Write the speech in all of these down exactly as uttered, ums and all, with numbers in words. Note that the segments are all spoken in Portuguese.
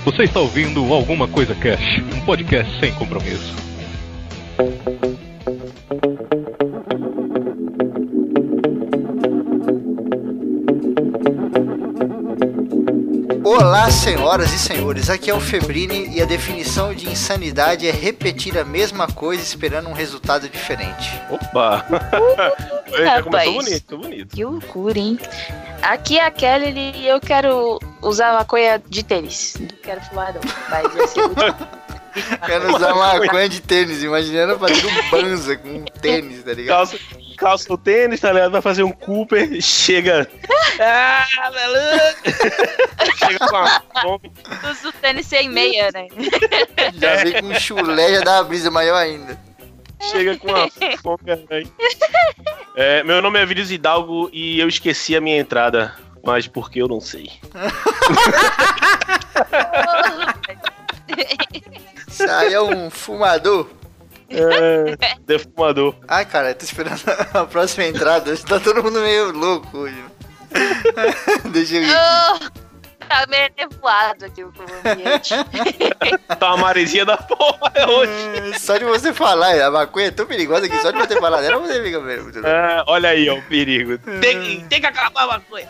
Você está ouvindo Alguma Coisa Cash, um podcast sem compromisso. Olá, senhoras e senhores, aqui é o Febrini e a definição de insanidade é repetir a mesma coisa esperando um resultado diferente. Opa! Uh, Já rapaz, começou bonito, bonito. que loucura, hein? Aqui é a Kelly e eu quero usar maconha de tênis. Não quero fumar não, mas vai ser muito... Quero usar maconha de tênis, imaginando fazer um banza com um tênis, tá ligado? Calça, calça o tênis, tá ligado? Vai fazer um Cooper, chega... Ah, maluco! Chega com a fome. Usa o tênis sem meia, né? Já vem com chulé, já dá uma brisa maior ainda. Chega com a fome, velho. É, meu nome é Vinícius Hidalgo e eu esqueci a minha entrada, mas porque eu não sei. Isso aí é um fumador. É, defumador. Ai, cara, eu tô esperando a próxima entrada. Tá todo mundo meio louco hoje. Deixa eu ir. Oh, tá meio nevoado aqui o ambiente. Tá uma maresia da porra hoje. Só de você falar, a maconha é tão perigosa que só de você falar dela você fica mesmo. É, olha aí, ó, o perigo. Tem, tem que acabar a maconha.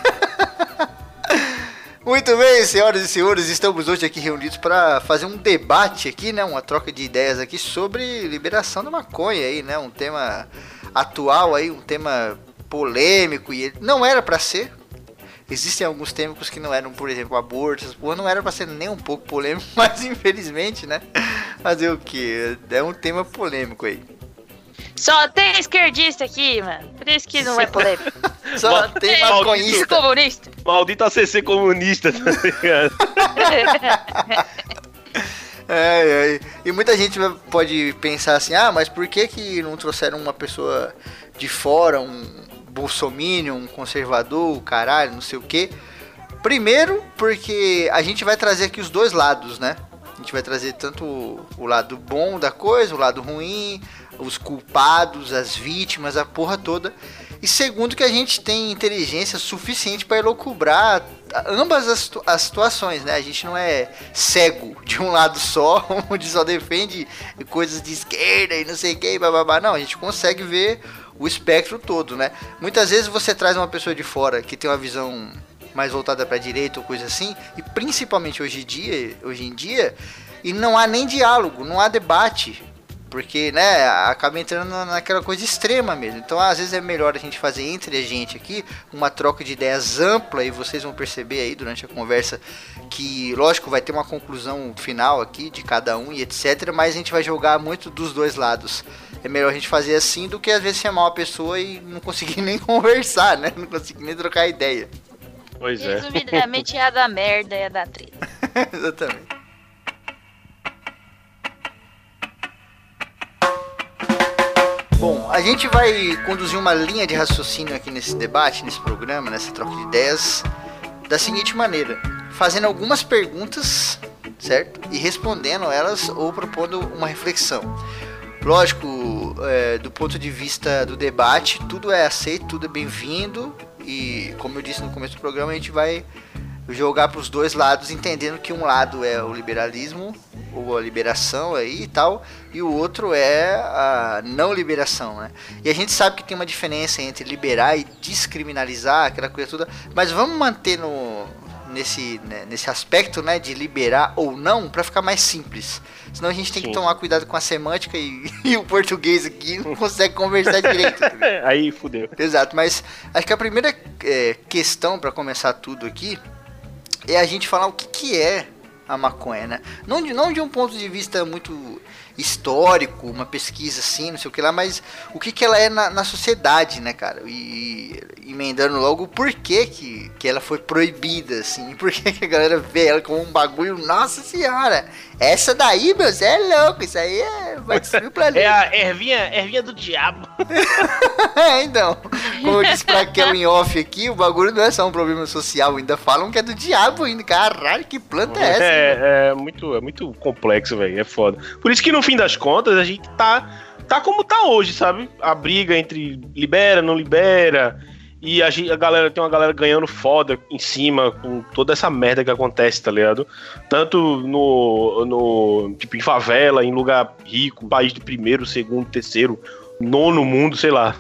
Muito bem, senhoras e senhores, estamos hoje aqui reunidos para fazer um debate aqui, né, uma troca de ideias aqui sobre liberação da maconha aí, né, um tema atual aí, um tema polêmico e não era para ser. Existem alguns temas que não eram, por exemplo, aborto, essas porra, não era pra ser nem um pouco polêmico, mas infelizmente, né? Fazer o quê? É um tema polêmico aí. Só tem esquerdista aqui, mano. Por isso que não é polêmico. Só Mal- tem Tem maconhista. comunista. Maldito A C C comunista, tá ligado? É, é. E muita gente pode pensar assim, ah, mas por que que não trouxeram uma pessoa de fora, um bolsominion, um conservador, caralho, não sei o quê? Primeiro, porque a gente vai trazer aqui os dois lados, né? A gente vai trazer tanto o lado bom da coisa, o lado ruim, os culpados, as vítimas, a porra toda. E segundo, que a gente tem inteligência suficiente para elocubrar ambas as, as situações, né? A gente não é cego de um lado só, onde só defende coisas de esquerda e não sei o que, bababá. Não, a gente consegue ver o espectro todo, né? Muitas vezes você traz uma pessoa de fora que tem uma visão mais voltada para a direita ou coisa assim, e principalmente hoje em dia, hoje em dia, e não há nem diálogo, não há debate. Porque, né, acaba entrando naquela coisa extrema mesmo. Então, às vezes é melhor a gente fazer entre a gente aqui uma troca de ideias ampla, e vocês vão perceber aí durante a conversa que, lógico, vai ter uma conclusão final aqui de cada um e etcétera. Mas a gente vai jogar muito dos dois lados. É melhor a gente fazer assim do que às vezes chamar uma pessoa e não conseguir nem conversar, né? Não conseguir nem trocar ideia. Pois é. Resumidamente, é a da merda, é a da treta. Exatamente. Bom, a gente vai conduzir uma linha de raciocínio aqui nesse debate, nesse programa, nessa troca de ideias, da seguinte maneira: fazendo algumas perguntas, certo? E respondendo elas ou propondo uma reflexão. Lógico, é, do ponto de vista do debate, tudo é aceito, tudo é bem-vindo. E, como eu disse no começo do programa, a gente vai jogar para os dois lados, entendendo que um lado é o liberalismo, ou a liberação aí e tal, e o outro é a não liberação, né? E a gente sabe que tem uma diferença entre liberar e descriminalizar, aquela coisa toda, mas vamos manter no, nesse, né, nesse aspecto, né, de liberar ou não, para ficar mais simples. Senão a gente tem Sim. que tomar cuidado com a semântica e, e o português aqui não consegue conversar direito. Aí fudeu. Exato, mas acho que a primeira é, questão para começar tudo aqui é a gente falar o que, que é a maconha, né? Não de, não de um ponto de vista muito histórico, uma pesquisa assim, não sei o que lá, mas o que, que ela é na, na sociedade, né, cara? E, e emendando logo o porquê que, que ela foi proibida, assim, por que a galera vê ela como um bagulho, nossa senhora, essa daí, meu, você é louco, isso aí é, vai destruir o planeta. É a ervinha, ervinha do diabo. É, então, como eu disse pra Kelly off aqui, o bagulho não é só um problema social, ainda falam que é do diabo ainda, caralho, que planta é essa? É, é, muito, é muito complexo, velho, é foda. Por isso que no fim das contas a gente tá, tá como tá hoje, sabe? A briga entre libera, não libera, e a, a galera tem uma galera ganhando foda em cima com toda essa merda que acontece, tá ligado? Tanto no, no tipo, em favela, em lugar rico, país de primeiro, segundo, terceiro, nono mundo, sei lá.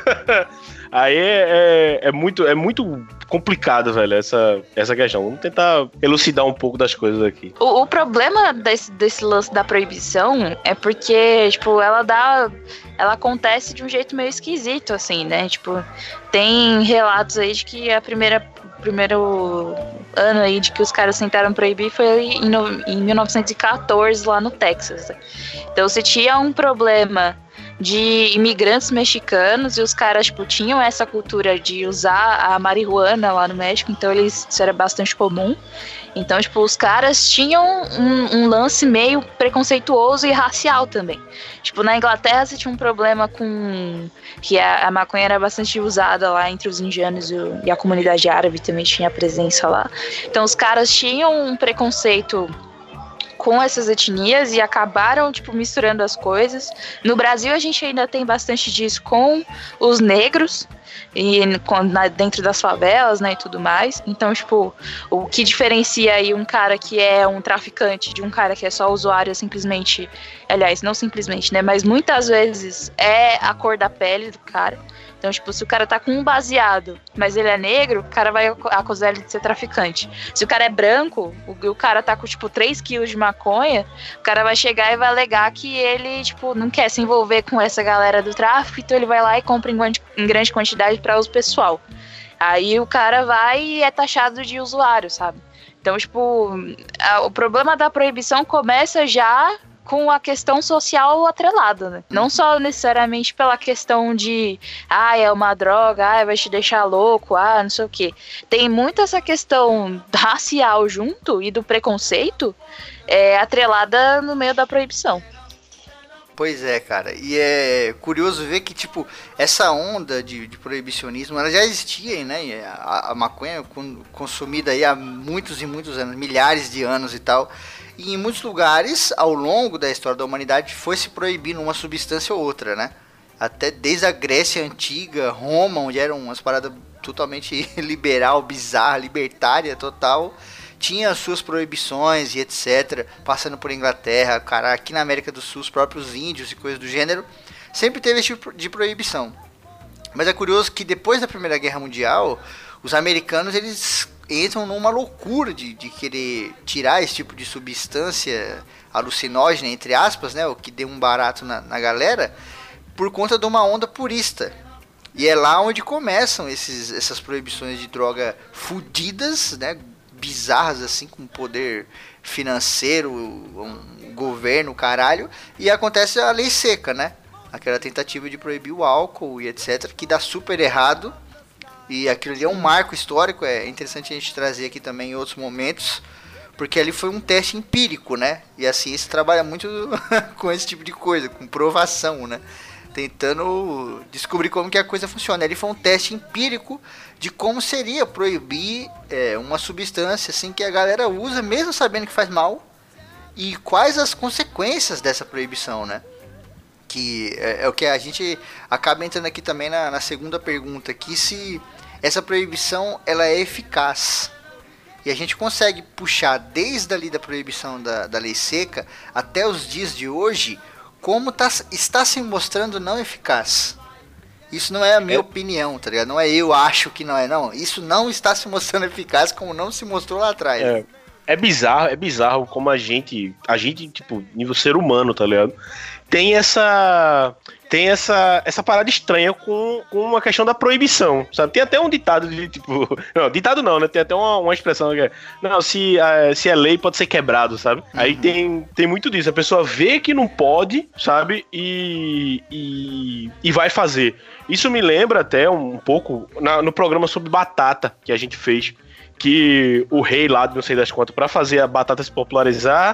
Aí é, é, é, muito, é muito complicado, velho, essa, essa questão. Vamos tentar elucidar um pouco das coisas aqui. O, o problema desse, desse lance da proibição é porque, tipo, ela dá... Ela acontece de um jeito meio esquisito, assim, né? Tipo, tem relatos aí de que a primeira... primeiro ano aí de que os caras tentaram proibir foi em, no, em mil novecentos e catorze, lá no Texas. Então, você tinha um problema de imigrantes mexicanos e os caras, tipo, tinham essa cultura de usar a marihuana lá no México, então eles, isso era bastante comum. Então, tipo, os caras tinham um, um lance meio preconceituoso e racial também. Tipo, na Inglaterra você tinha um problema com... que a, a maconha era bastante usada lá entre os indianos e, o, e a comunidade árabe também tinha presença lá. Então, os caras tinham um preconceito com essas etnias e acabaram, tipo, misturando as coisas. No Brasil, a gente ainda tem bastante disso com os negros e com, na, dentro das favelas, né, e tudo mais. Então, tipo, o que diferencia aí um cara que é um traficante de um cara que é só usuário, simplesmente, aliás, não simplesmente, né, mas muitas vezes é a cor da pele do cara. Então, tipo, se o cara tá com um baseado, mas ele é negro, o cara vai acusar ele de ser traficante. Se o cara é branco, o, o cara tá com, tipo, três quilos de maconha, o cara vai chegar e vai alegar que ele, tipo, não quer se envolver com essa galera do tráfico, então ele vai lá e compra em, em grande quantidade para uso pessoal. Aí o cara vai e é taxado de usuário, sabe? Então, tipo, a, o problema da proibição começa já com a questão social atrelada, né? Não só necessariamente pela questão de ah, é uma droga, ah, vai te deixar louco, ah, não sei o quê. Tem muito essa questão racial junto e do preconceito é, atrelada no meio da proibição. Pois é, cara. E é curioso ver que, tipo, essa onda de, de proibicionismo, ela já existia, né? A, a maconha consumida aí há muitos e muitos anos, milhares de anos e tal. E em muitos lugares, ao longo da história da humanidade, foi se proibindo uma substância ou outra, né? Até desde a Grécia Antiga, Roma, onde eram umas paradas totalmente liberal, bizarra, libertária, total, tinha as suas proibições e etcétera. Passando por Inglaterra, cara, aqui na América do Sul, os próprios índios e coisas do gênero, sempre teve esse tipo de proibição. Mas é curioso que depois da Primeira Guerra Mundial, os americanos, eles entram numa loucura de, de querer tirar esse tipo de substância alucinógena, entre aspas, né, o que deu um barato na, na galera, por conta de uma onda purista. E é lá onde começam esses, essas proibições de droga fudidas, né, bizarras assim, com poder financeiro, um governo, caralho, e acontece a lei seca, né, aquela tentativa de proibir o álcool e etcétera, que dá super errado. E aquilo ali é um marco histórico, é interessante a gente trazer aqui também em outros momentos, porque ali foi um teste empírico, né? E a ciência trabalha muito com esse tipo de coisa, com provação, né? Tentando descobrir como que a coisa funciona. Ali foi um teste empírico de como seria proibir é, uma substância assim que a galera usa, mesmo sabendo que faz mal, e quais as consequências dessa proibição, né? Que é, é o que a gente acaba entrando aqui também na, na segunda pergunta, que se essa proibição ela é eficaz. E a gente consegue puxar desde ali da proibição da, da lei seca até os dias de hoje, como tá, está se mostrando não eficaz. Isso não é a minha é. opinião, tá ligado? Não é eu acho que não é, não. Isso não está se mostrando eficaz como não se mostrou lá atrás. É. É bizarro, é bizarro como a gente, a gente, tipo, nível ser humano, tá ligado? Tem essa, tem essa, essa parada estranha com, com a questão da proibição, sabe? Tem até um ditado de, tipo, não, ditado não, né? Tem até uma, uma expressão que é, não, se, uh, se é lei pode ser quebrado, sabe? Uhum. Aí tem, tem muito disso, a pessoa vê que não pode, sabe? E, e, e vai fazer. Isso me lembra até um pouco na, no programa sobre batata que a gente fez, que o rei lá, não sei das quantas, pra fazer a batata se popularizar,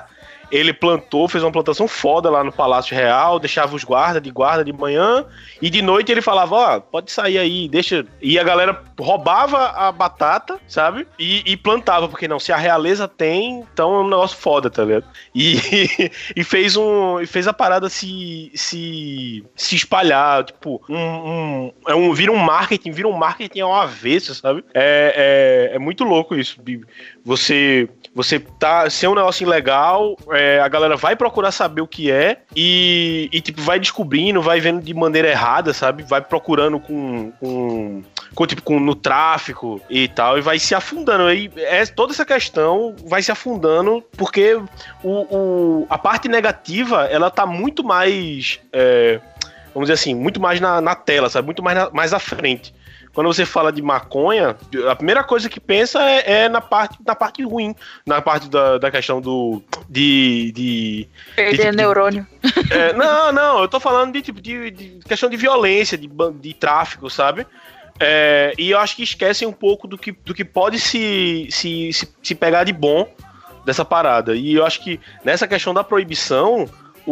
ele plantou, fez uma plantação foda lá no Palácio Real, deixava os guardas de guarda de manhã, e de noite ele falava, ó, oh, pode sair aí, deixa... E a galera roubava a batata, sabe? E, e plantava, porque não, se a realeza tem, então é um negócio foda, tá ligado? E, e fez um... E fez a parada se... se, se espalhar, tipo, um, um, é um... Vira um marketing, vira um marketing ao avesso, sabe? É, é, é muito louco isso. Você... Você tá... Se é um negócio ilegal, é, a galera vai procurar saber o que é e, e, tipo, vai descobrindo, vai vendo de maneira errada, sabe? Vai procurando com... com, com tipo, com, no tráfico e tal, e vai se afundando. Aí, é, toda essa questão vai se afundando porque o, o, a parte negativa, ela tá muito mais... É, vamos dizer assim, muito mais na, na tela, sabe? Muito mais, na, mais à frente. Quando você fala de maconha, a primeira coisa que pensa é, é na, parte, na parte ruim, na parte da, da questão do... de... de Perder de, neurônio. De, é, não, não, eu tô falando de, tipo, de, de questão de violência, de, de tráfico, sabe? É, e eu acho que esquecem um pouco do que, do que pode se, se, se, se pegar de bom dessa parada. E eu acho que nessa questão da proibição...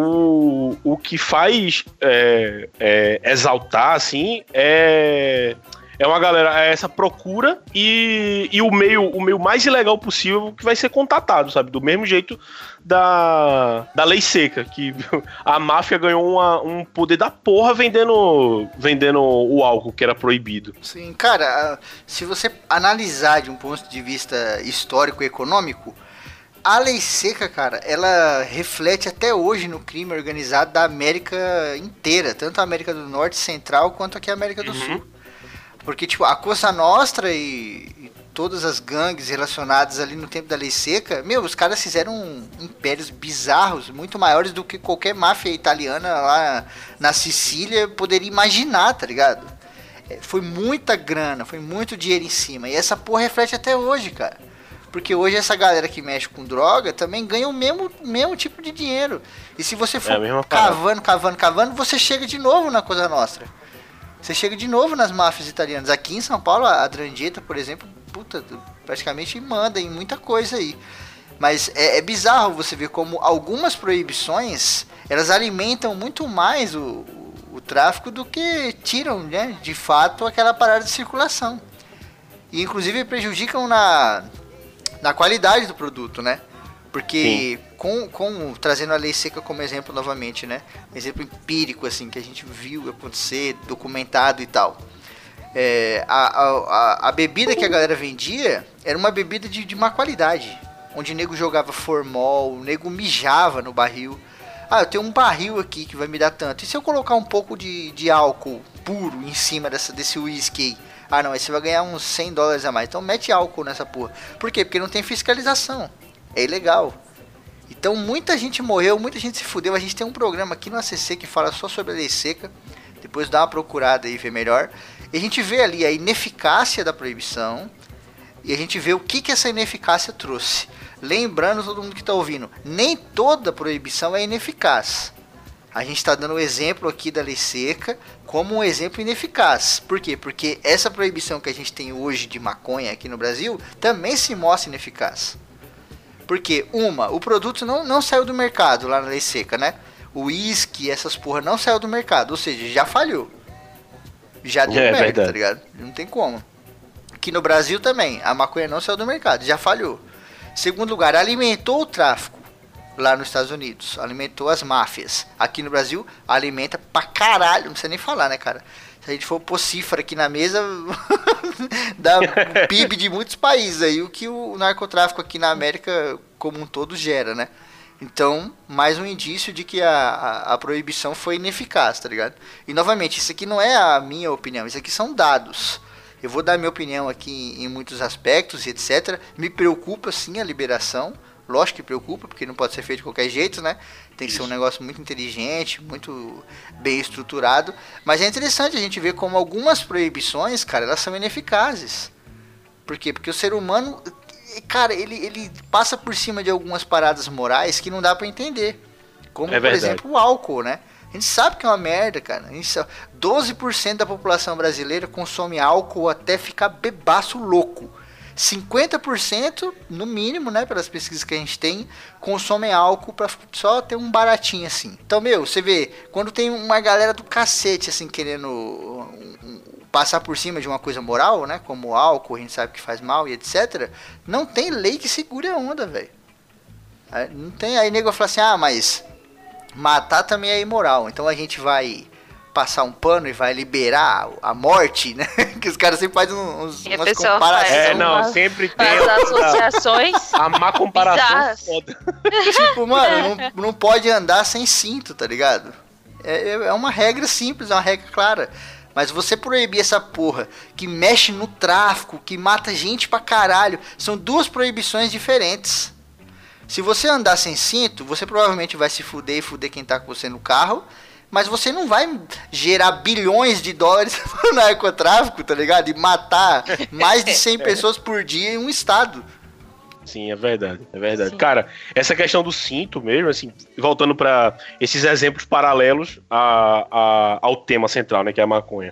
O, o que faz é, é, exaltar, assim, é, é uma galera, é essa procura e, e o, meio, o meio mais ilegal possível que vai ser contatado, sabe? Do mesmo jeito da, da lei seca, que a máfia ganhou uma, um poder da porra vendendo, vendendo o álcool que era proibido. Sim, cara, se você analisar de um ponto de vista histórico e econômico, a lei seca, cara, ela reflete até hoje no crime organizado da América inteira, tanto a América do Norte, Central, quanto aqui a América do uhum. Sul. Porque, tipo, a Cosa Nostra e, e todas as gangues relacionadas ali no tempo da lei seca, meu, os caras fizeram impérios bizarros, muito maiores do que qualquer máfia italiana lá na Sicília poderia imaginar, tá ligado? Foi muita grana, foi muito dinheiro em cima, e essa porra reflete até hoje, cara. Porque hoje essa galera que mexe com droga também ganha o mesmo, mesmo tipo de dinheiro. E se você for é cavando, cavando, cavando, você chega de novo na Cosa Nostra. Você chega de novo nas máfias italianas. Aqui em São Paulo, a Drangheta, por exemplo, puta, praticamente manda em muita coisa aí. Mas é, é bizarro você ver como algumas proibições, elas alimentam muito mais o, o, o tráfico do que tiram, né, de fato, aquela parada de circulação. E inclusive prejudicam na... na qualidade do produto, né? Porque com, com trazendo a lei seca como exemplo novamente, né? Um exemplo empírico, assim, que a gente viu acontecer, documentado e tal. É, a, a, a bebida que a galera vendia era uma bebida de, de má qualidade. Onde o nego jogava formol, o nego mijava no barril. Ah, eu tenho um barril aqui que vai me dar tanto. E se eu colocar um pouco de, de álcool puro em cima dessa, desse whisky aí? Ah, não, aí você vai ganhar uns cem dólares a mais. Então mete álcool nessa porra. Por quê? Porque não tem fiscalização. É ilegal. Então muita gente morreu, muita gente se fudeu. A gente tem um programa aqui no A C C que fala só sobre a lei seca. Depois dá uma procurada e vê melhor. E a gente vê ali a ineficácia da proibição. E a gente vê o que, que essa ineficácia trouxe. Lembrando todo mundo que está ouvindo, nem toda proibição é ineficaz. A gente está dando o exemplo aqui da lei seca como um exemplo ineficaz. Por quê? Porque essa proibição que a gente tem hoje de maconha aqui no Brasil também se mostra ineficaz. Porque, uma, o produto não, não saiu do mercado lá na lei seca, né? O uísque, essas porra não saiu do mercado, ou seja, já falhou. Já deu é, merda, verdade. Tá ligado? Não tem como. Aqui no Brasil também, a maconha não saiu do mercado, já falhou. Segundo lugar, alimentou o tráfico lá nos Estados Unidos, alimentou as máfias. Aqui no Brasil, alimenta pra caralho, não precisa nem falar, né, cara? Se a gente for pôr cifra aqui na mesa, dá o P I B de muitos países aí, o que o narcotráfico aqui na América como um todo gera, né? Então, mais um indício de que a, a, a proibição foi ineficaz, tá ligado? E, novamente, isso aqui não é a minha opinião, isso aqui são dados. Eu vou dar minha opinião aqui em, em muitos aspectos e etcétera. Me preocupa, sim, a liberação. Lógico que preocupa, porque não pode ser feito de qualquer jeito, né? Tem que Isso. ser um negócio muito inteligente, muito bem estruturado. Mas é interessante a gente ver como algumas proibições, cara, elas são ineficazes. Por quê? Porque o ser humano, cara, ele, ele passa por cima de algumas paradas morais que não dá pra entender. Como, é por exemplo, o álcool, né? A gente sabe que é uma merda, cara. A gente sabe. doze por cento da população brasileira consome álcool até ficar bebaço louco. cinquenta por cento, no mínimo, né, pelas pesquisas que a gente tem, consomem álcool pra só ter um baratinho assim. Então, meu, você vê, quando tem uma galera do cacete, assim, querendo um, um, passar por cima de uma coisa moral, né, como álcool, a gente sabe que faz mal e etcétera, não tem lei que segure a onda, velho. Não tem, aí nego fala assim, ah, mas matar também é imoral, então a gente vai passar um pano e vai liberar a morte, né? Que os caras sempre fazem uns, e umas comparações. É, não, uma, sempre tem as associações. A má comparação foda. Tipo, mano, não, não pode andar sem cinto, tá ligado? É, é uma regra simples, é uma regra clara. Mas você proibir essa porra que mexe no tráfico, que mata gente pra caralho, são duas proibições diferentes. Se você andar sem cinto, você provavelmente vai se fuder e fuder quem tá com você no carro. Mas você não vai gerar bilhões de dólares no narcotráfico, tá ligado? E matar mais de cem pessoas por dia em um estado. Sim, é verdade, é verdade. Sim. Cara, essa questão do cinto mesmo, assim, voltando pra esses exemplos paralelos a, a, ao tema central, né, que é a maconha.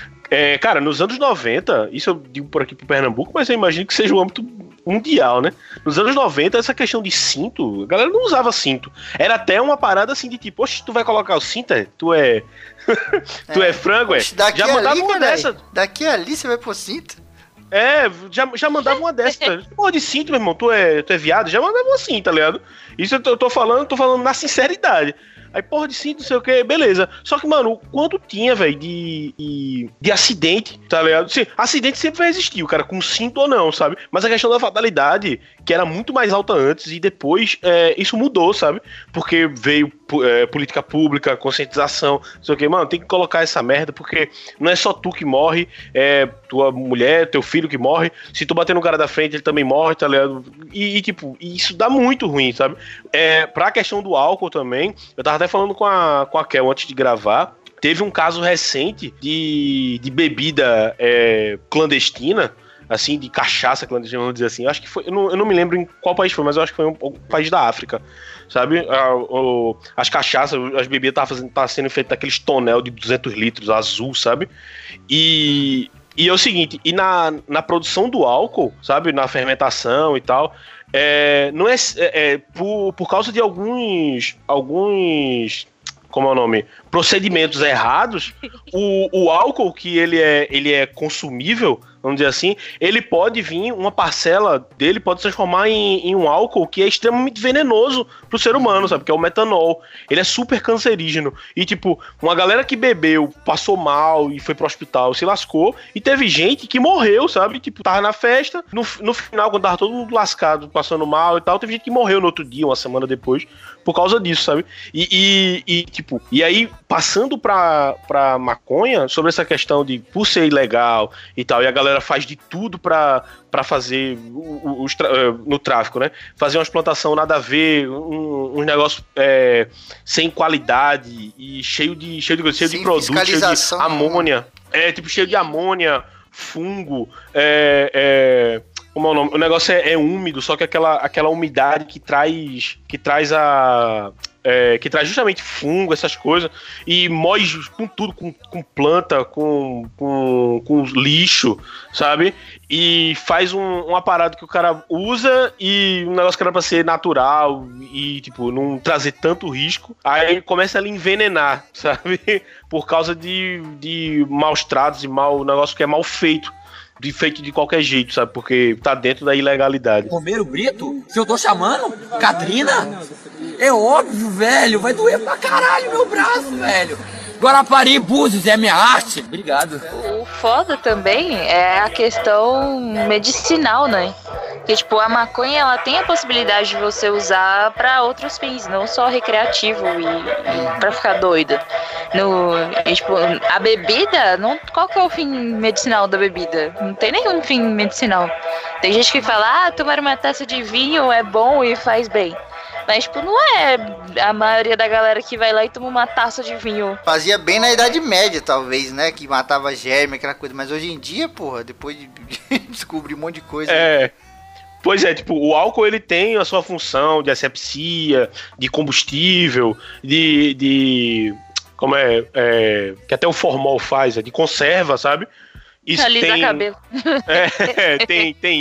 É, cara, nos anos noventa, isso eu digo por aqui pro Pernambuco, mas eu imagino que seja um âmbito mundial, né? Nos anos noventa, essa questão de cinto, a galera não usava cinto. Era até uma parada assim de tipo, oxe, tu vai colocar o cinto, é? Tu é... tu é, é frango, é? Oxe, já mandava ali, uma dessa. Daqui a ali você vai pôr cinto? É, já, já mandava uma dessa. Pô, de cinto, meu irmão, tu é, tu é viado? Já mandava uma assim, tá ligado? Isso eu tô, eu tô falando, tô falando na sinceridade. Aí, porra, de cinto, não sei o que, beleza. Só que, mano, o quanto tinha, velho, de, de, de acidente, tá ligado? Sim, acidente sempre vai existir, o cara com cinto ou não, sabe? Mas a questão da fatalidade, que era muito mais alta antes e depois, é, isso mudou, sabe? Porque veio é, política pública, conscientização, não sei o que, mano, tem que colocar essa merda, porque não é só tu que morre, é tua mulher, teu filho que morre, se tu bater no cara da frente, ele também morre, tá ligado? E, e tipo, isso dá muito ruim, sabe? É, pra questão do álcool também, eu tava até falando com a, com a Kel antes de gravar, teve um caso recente de, de bebida é, clandestina, assim, de cachaça clandestina, vamos dizer assim. Eu acho que foi, eu não, eu não me lembro em qual país foi, mas eu acho que foi um, um país da África, sabe? A, o, as cachaças, as bebidas estavam tá sendo feitas daqueles tonel de duzentos litros, azul, sabe? E, e é o seguinte, e na, na produção do álcool, sabe? Na fermentação e tal, é, não é, é, é por, por causa de alguns, alguns, como é o nome? Procedimentos errados, o, o álcool que ele é, ele é consumível, vamos dizer assim, ele pode vir, uma parcela dele pode se transformar em, em um álcool que é extremamente venenoso pro ser humano, sabe? Que é o metanol. Ele é super cancerígeno. E, tipo, uma galera que bebeu, passou mal e foi pro hospital, se lascou. E teve gente que morreu, sabe? Tipo, tava na festa, no, no final, quando tava todo mundo lascado, passando mal e tal, teve gente que morreu no outro dia, uma semana depois, por causa disso, sabe? E, e, e tipo, e aí, passando pra, pra maconha, sobre essa questão de, por ser ilegal e tal, e a galera faz de tudo pra, pra fazer o, o, o, no tráfico, né? Fazer umas plantações nada a ver, um, um negócio é, sem qualidade e cheio de, cheio de, cheio de produto, cheio de amônia. É, tipo, cheio de amônia, fungo, é... é como é o nome? O negócio é, é úmido, só que aquela, aquela umidade que traz, que traz a... É, que traz justamente fungo, essas coisas, e mói com tudo, com, com planta, com, com, com lixo, sabe? E faz um, um aparato que o cara usa e um negócio que era pra ser natural e, tipo, não trazer tanto risco, aí começa a lhe envenenar, sabe? Por causa de, de maus tratos e mal, um negócio que é mal feito. De feito de qualquer jeito, sabe? Porque tá dentro da ilegalidade. Romero Brito? Se eu tô chamando? Catrina? É óbvio, velho. Vai doer pra caralho meu braço, velho. Guarapari, Búzios, é minha arte. Obrigado. O foda também é a questão medicinal, né? Porque, tipo, a maconha, ela tem a possibilidade de você usar pra outros fins, não só recreativo e, e pra ficar doida. No, e, tipo, a bebida, não, qual que é o fim medicinal da bebida? Não tem nenhum fim medicinal. Tem gente que fala, ah, tomar uma taça de vinho é bom e faz bem. Mas, tipo, não é a maioria da galera que vai lá e toma uma taça de vinho. Fazia bem na Idade Média, talvez, né? Que matava germe, aquela coisa. Mas hoje em dia, porra, depois de descobrir um monte de coisa... É... Pois é, tipo, o álcool ele tem a sua função de asepsia, de combustível, de... de como é, é... que até o formol faz, é de conserva, sabe? Isso alisa tem, cabelo. É, tem, tem isso.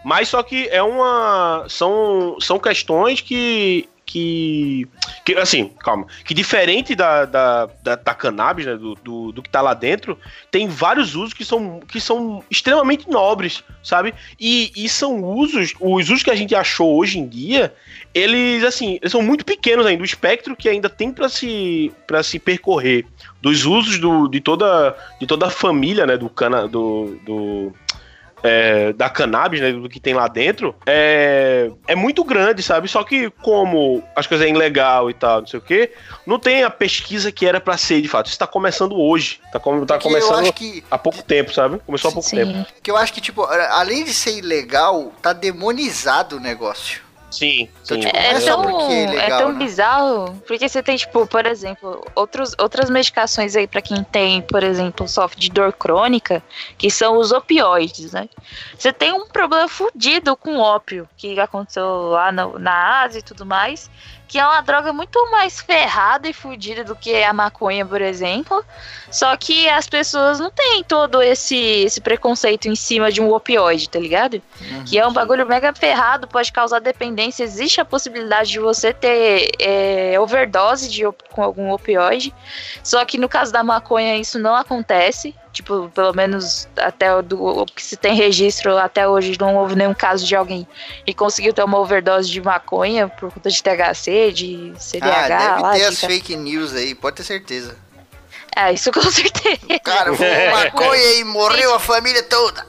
Mas só que é uma... São, são questões que... Que, que, assim, calma, que diferente da, da, da, da cannabis, né, do, do, do que tá lá dentro, tem vários usos que são, que são extremamente nobres, sabe? E, e são usos, os usos que a gente achou hoje em dia, eles, assim, eles são muito pequenos ainda, o espectro que ainda tem para se, para se percorrer dos usos do, de, toda, de toda a família, né, do cana, do, do É, da cannabis, né, do que tem lá dentro, é, é muito grande, sabe? Só que como as coisas é ilegal e tal, não sei o que, não tem a pesquisa que era pra ser, de fato. Isso tá começando hoje, tá, com, tá começando que... há pouco tempo, sabe? Começou há pouco Sim. tempo. Que eu acho que, tipo, além de ser ilegal, tá demonizado o negócio. Sim, Então, sim. tipo, É, não é só tão, porque é legal, é tão né? bizarro, porque você tem, tipo, por exemplo, outros, outras medicações aí pra quem tem, por exemplo, sofre de dor crônica, que são os opioides, né? Você tem um problema fudido com ópio, que aconteceu lá no, na Ásia e tudo mais, que é uma droga muito mais ferrada e fudida do que a maconha, por exemplo, só que as pessoas não têm todo esse, esse preconceito em cima de um opioide, tá ligado? Uhum. Que é um bagulho mega ferrado, pode causar dependência, existe a possibilidade de você ter é, overdose de, com algum opioide, só que no caso da maconha isso não acontece, tipo, pelo menos até o, do, o que se tem registro até hoje, não houve nenhum caso de alguém que conseguiu ter uma overdose de maconha por conta de T H C, de C D H. Ah, deve lá, ter de... as fake news aí, pode ter certeza. É, isso com certeza. O cara fumou maconha e morreu a família toda.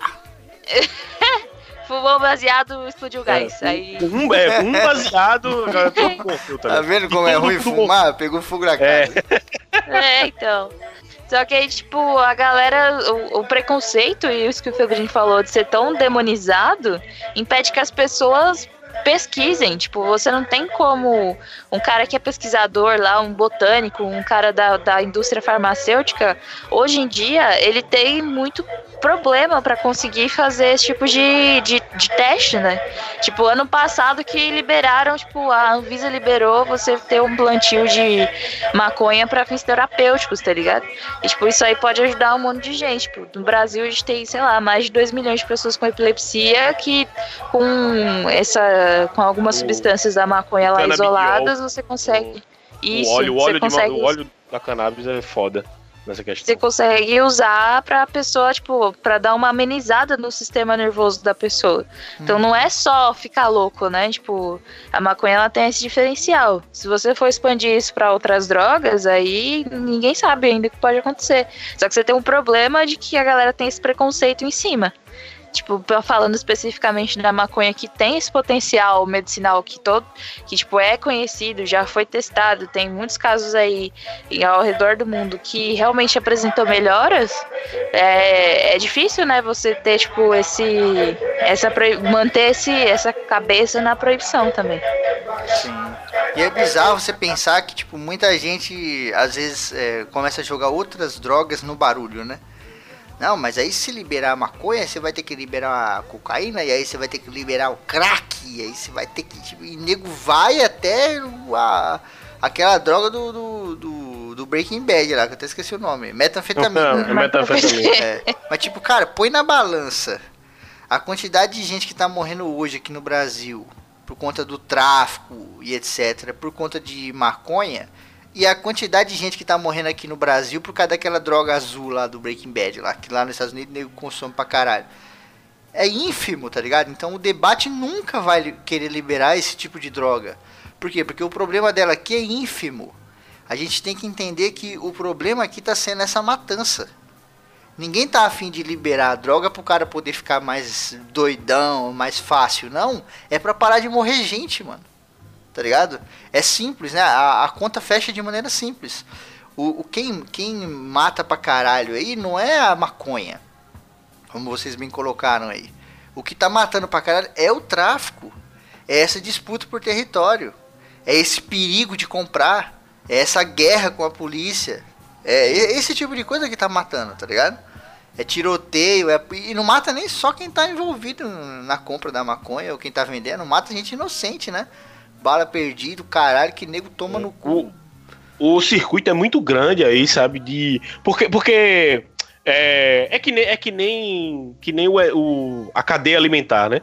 Fumou baseado, explodiu o gás. É, aí... um, é, um baseado, já todo confio, Tá vendo como é ruim fumar? Pegou fogo na casa. É. É, então. Só que aí, tipo, a galera, o, o preconceito e isso que o Febrinho falou de ser tão demonizado impede que as pessoas pesquisem. Tipo, você não tem como um cara que é pesquisador lá, um botânico, um cara da, da indústria farmacêutica, hoje em dia, ele tem muito problema para conseguir fazer esse tipo de, de, de teste, né? Tipo, ano passado que liberaram, tipo, a Anvisa liberou você ter um plantio de maconha para fins terapêuticos, tá ligado? E, tipo, isso aí pode ajudar um monte de gente. Tipo, no Brasil a gente tem, sei lá, mais de dois milhões de pessoas com epilepsia que com essa, com algumas O substâncias da maconha lá canabidiol, isoladas, você consegue... Isso, o óleo, o você óleo, consegue... de, o óleo da cannabis é foda nessa questão. Você consegue usar pra pessoa, tipo, pra dar uma amenizada no sistema nervoso da pessoa. Então não é só ficar louco, né? Tipo, a maconha ela tem esse diferencial. Se você for expandir isso pra outras drogas, aí ninguém sabe ainda o que pode acontecer. Só que você tem um problema de que a galera tem esse preconceito em cima. Tipo, falando especificamente da maconha, que tem esse potencial medicinal que todo, que tipo, é conhecido, já foi testado, tem muitos casos aí ao redor do mundo que realmente apresentou melhoras, é, é difícil, né, você ter, tipo, esse, essa, manter esse, essa cabeça na proibição também. Sim. E é bizarro você pensar que, tipo, muita gente, às vezes, é, começa a jogar outras drogas no barulho, né? Não, mas aí se liberar a maconha, você vai ter que liberar a cocaína, e aí você vai ter que liberar o crack, e aí você vai ter que... Tipo, e nego vai até a, aquela droga do, do, do, do Breaking Bad lá, que eu até esqueci o nome. Metanfetamina. Não, é metanfetamina. É, mas tipo, cara, põe na balança a quantidade de gente que tá morrendo hoje aqui no Brasil por conta do tráfico e etcétera, por conta de maconha... E a quantidade de gente que tá morrendo aqui no Brasil por causa daquela droga azul lá do Breaking Bad, lá, que lá nos Estados Unidos nego consome pra caralho. É ínfimo, tá ligado? Então o debate nunca vai querer liberar esse tipo de droga. Por quê? Porque o problema dela aqui é ínfimo. A gente tem que entender que o problema aqui tá sendo essa matança. Ninguém tá afim de liberar a droga pro cara poder ficar mais doidão, mais fácil. Não, é pra parar de morrer gente, mano. Tá ligado? É simples, né? A, a conta fecha de maneira simples. O, o quem, quem mata pra caralho aí não é a maconha, como vocês bem colocaram aí. O que tá matando pra caralho é o tráfico. É essa disputa por território. É esse perigo de comprar. É essa guerra com a polícia. É esse tipo de coisa que tá matando, tá ligado? É tiroteio, é... e não mata nem só quem tá envolvido na compra da maconha ou quem tá vendendo. Mata gente inocente, né? Bala perdido, caralho, que nego toma no cu. O, o circuito é muito grande aí, sabe? De, porque porque é, é, que, nem, é que nem, que nem o, o, a cadeia alimentar, né?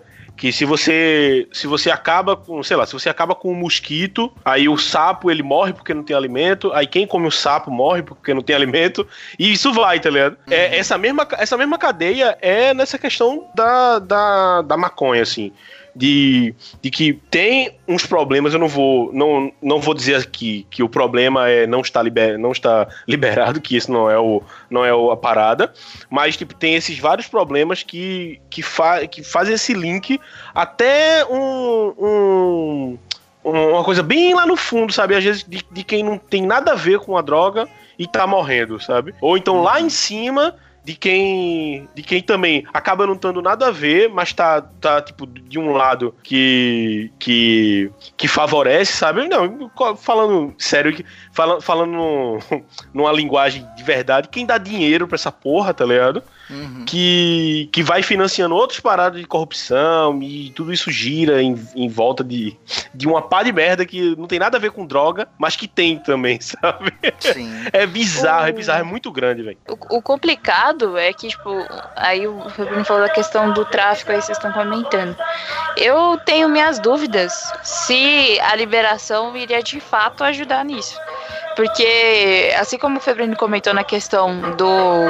Que se você se você acaba com, sei lá, se você acaba com um mosquito, aí o sapo ele morre porque não tem alimento, aí quem come o sapo morre porque não tem alimento, e isso vai, tá ligado? Uhum. É, essa, mesma, essa mesma cadeia é nessa questão da, da, da maconha, assim. De, de que tem uns problemas, eu não vou não, não vou dizer aqui que o problema é não estar, liber, não estar liberado, que isso não é, o, não é a parada, mas tipo, tem esses vários problemas que, que, fa, que fazem esse link até um, um, uma coisa bem lá no fundo, sabe? Às vezes de, de quem não tem nada a ver com a droga e tá morrendo, sabe? Ou então lá em cima de quem de quem também acaba não tendo nada a ver, mas tá, tá tipo, de um lado que, que, que favorece, sabe? Não, falando sério, falando, falando numa linguagem de verdade, quem dá dinheiro pra essa porra, tá ligado? Uhum. Que, que vai financiando outras paradas de corrupção e tudo isso gira em, em volta de, de uma pá de merda que não tem nada a ver com droga, mas que tem também, sabe? Sim. É bizarro, o... é bizarro, é muito grande, velho. O, o complicado é que, tipo, aí o Fabrício falou da questão do tráfico, aí vocês estão comentando. Eu tenho minhas dúvidas se a liberação iria de fato ajudar nisso. Porque, assim como o Febrino comentou na questão do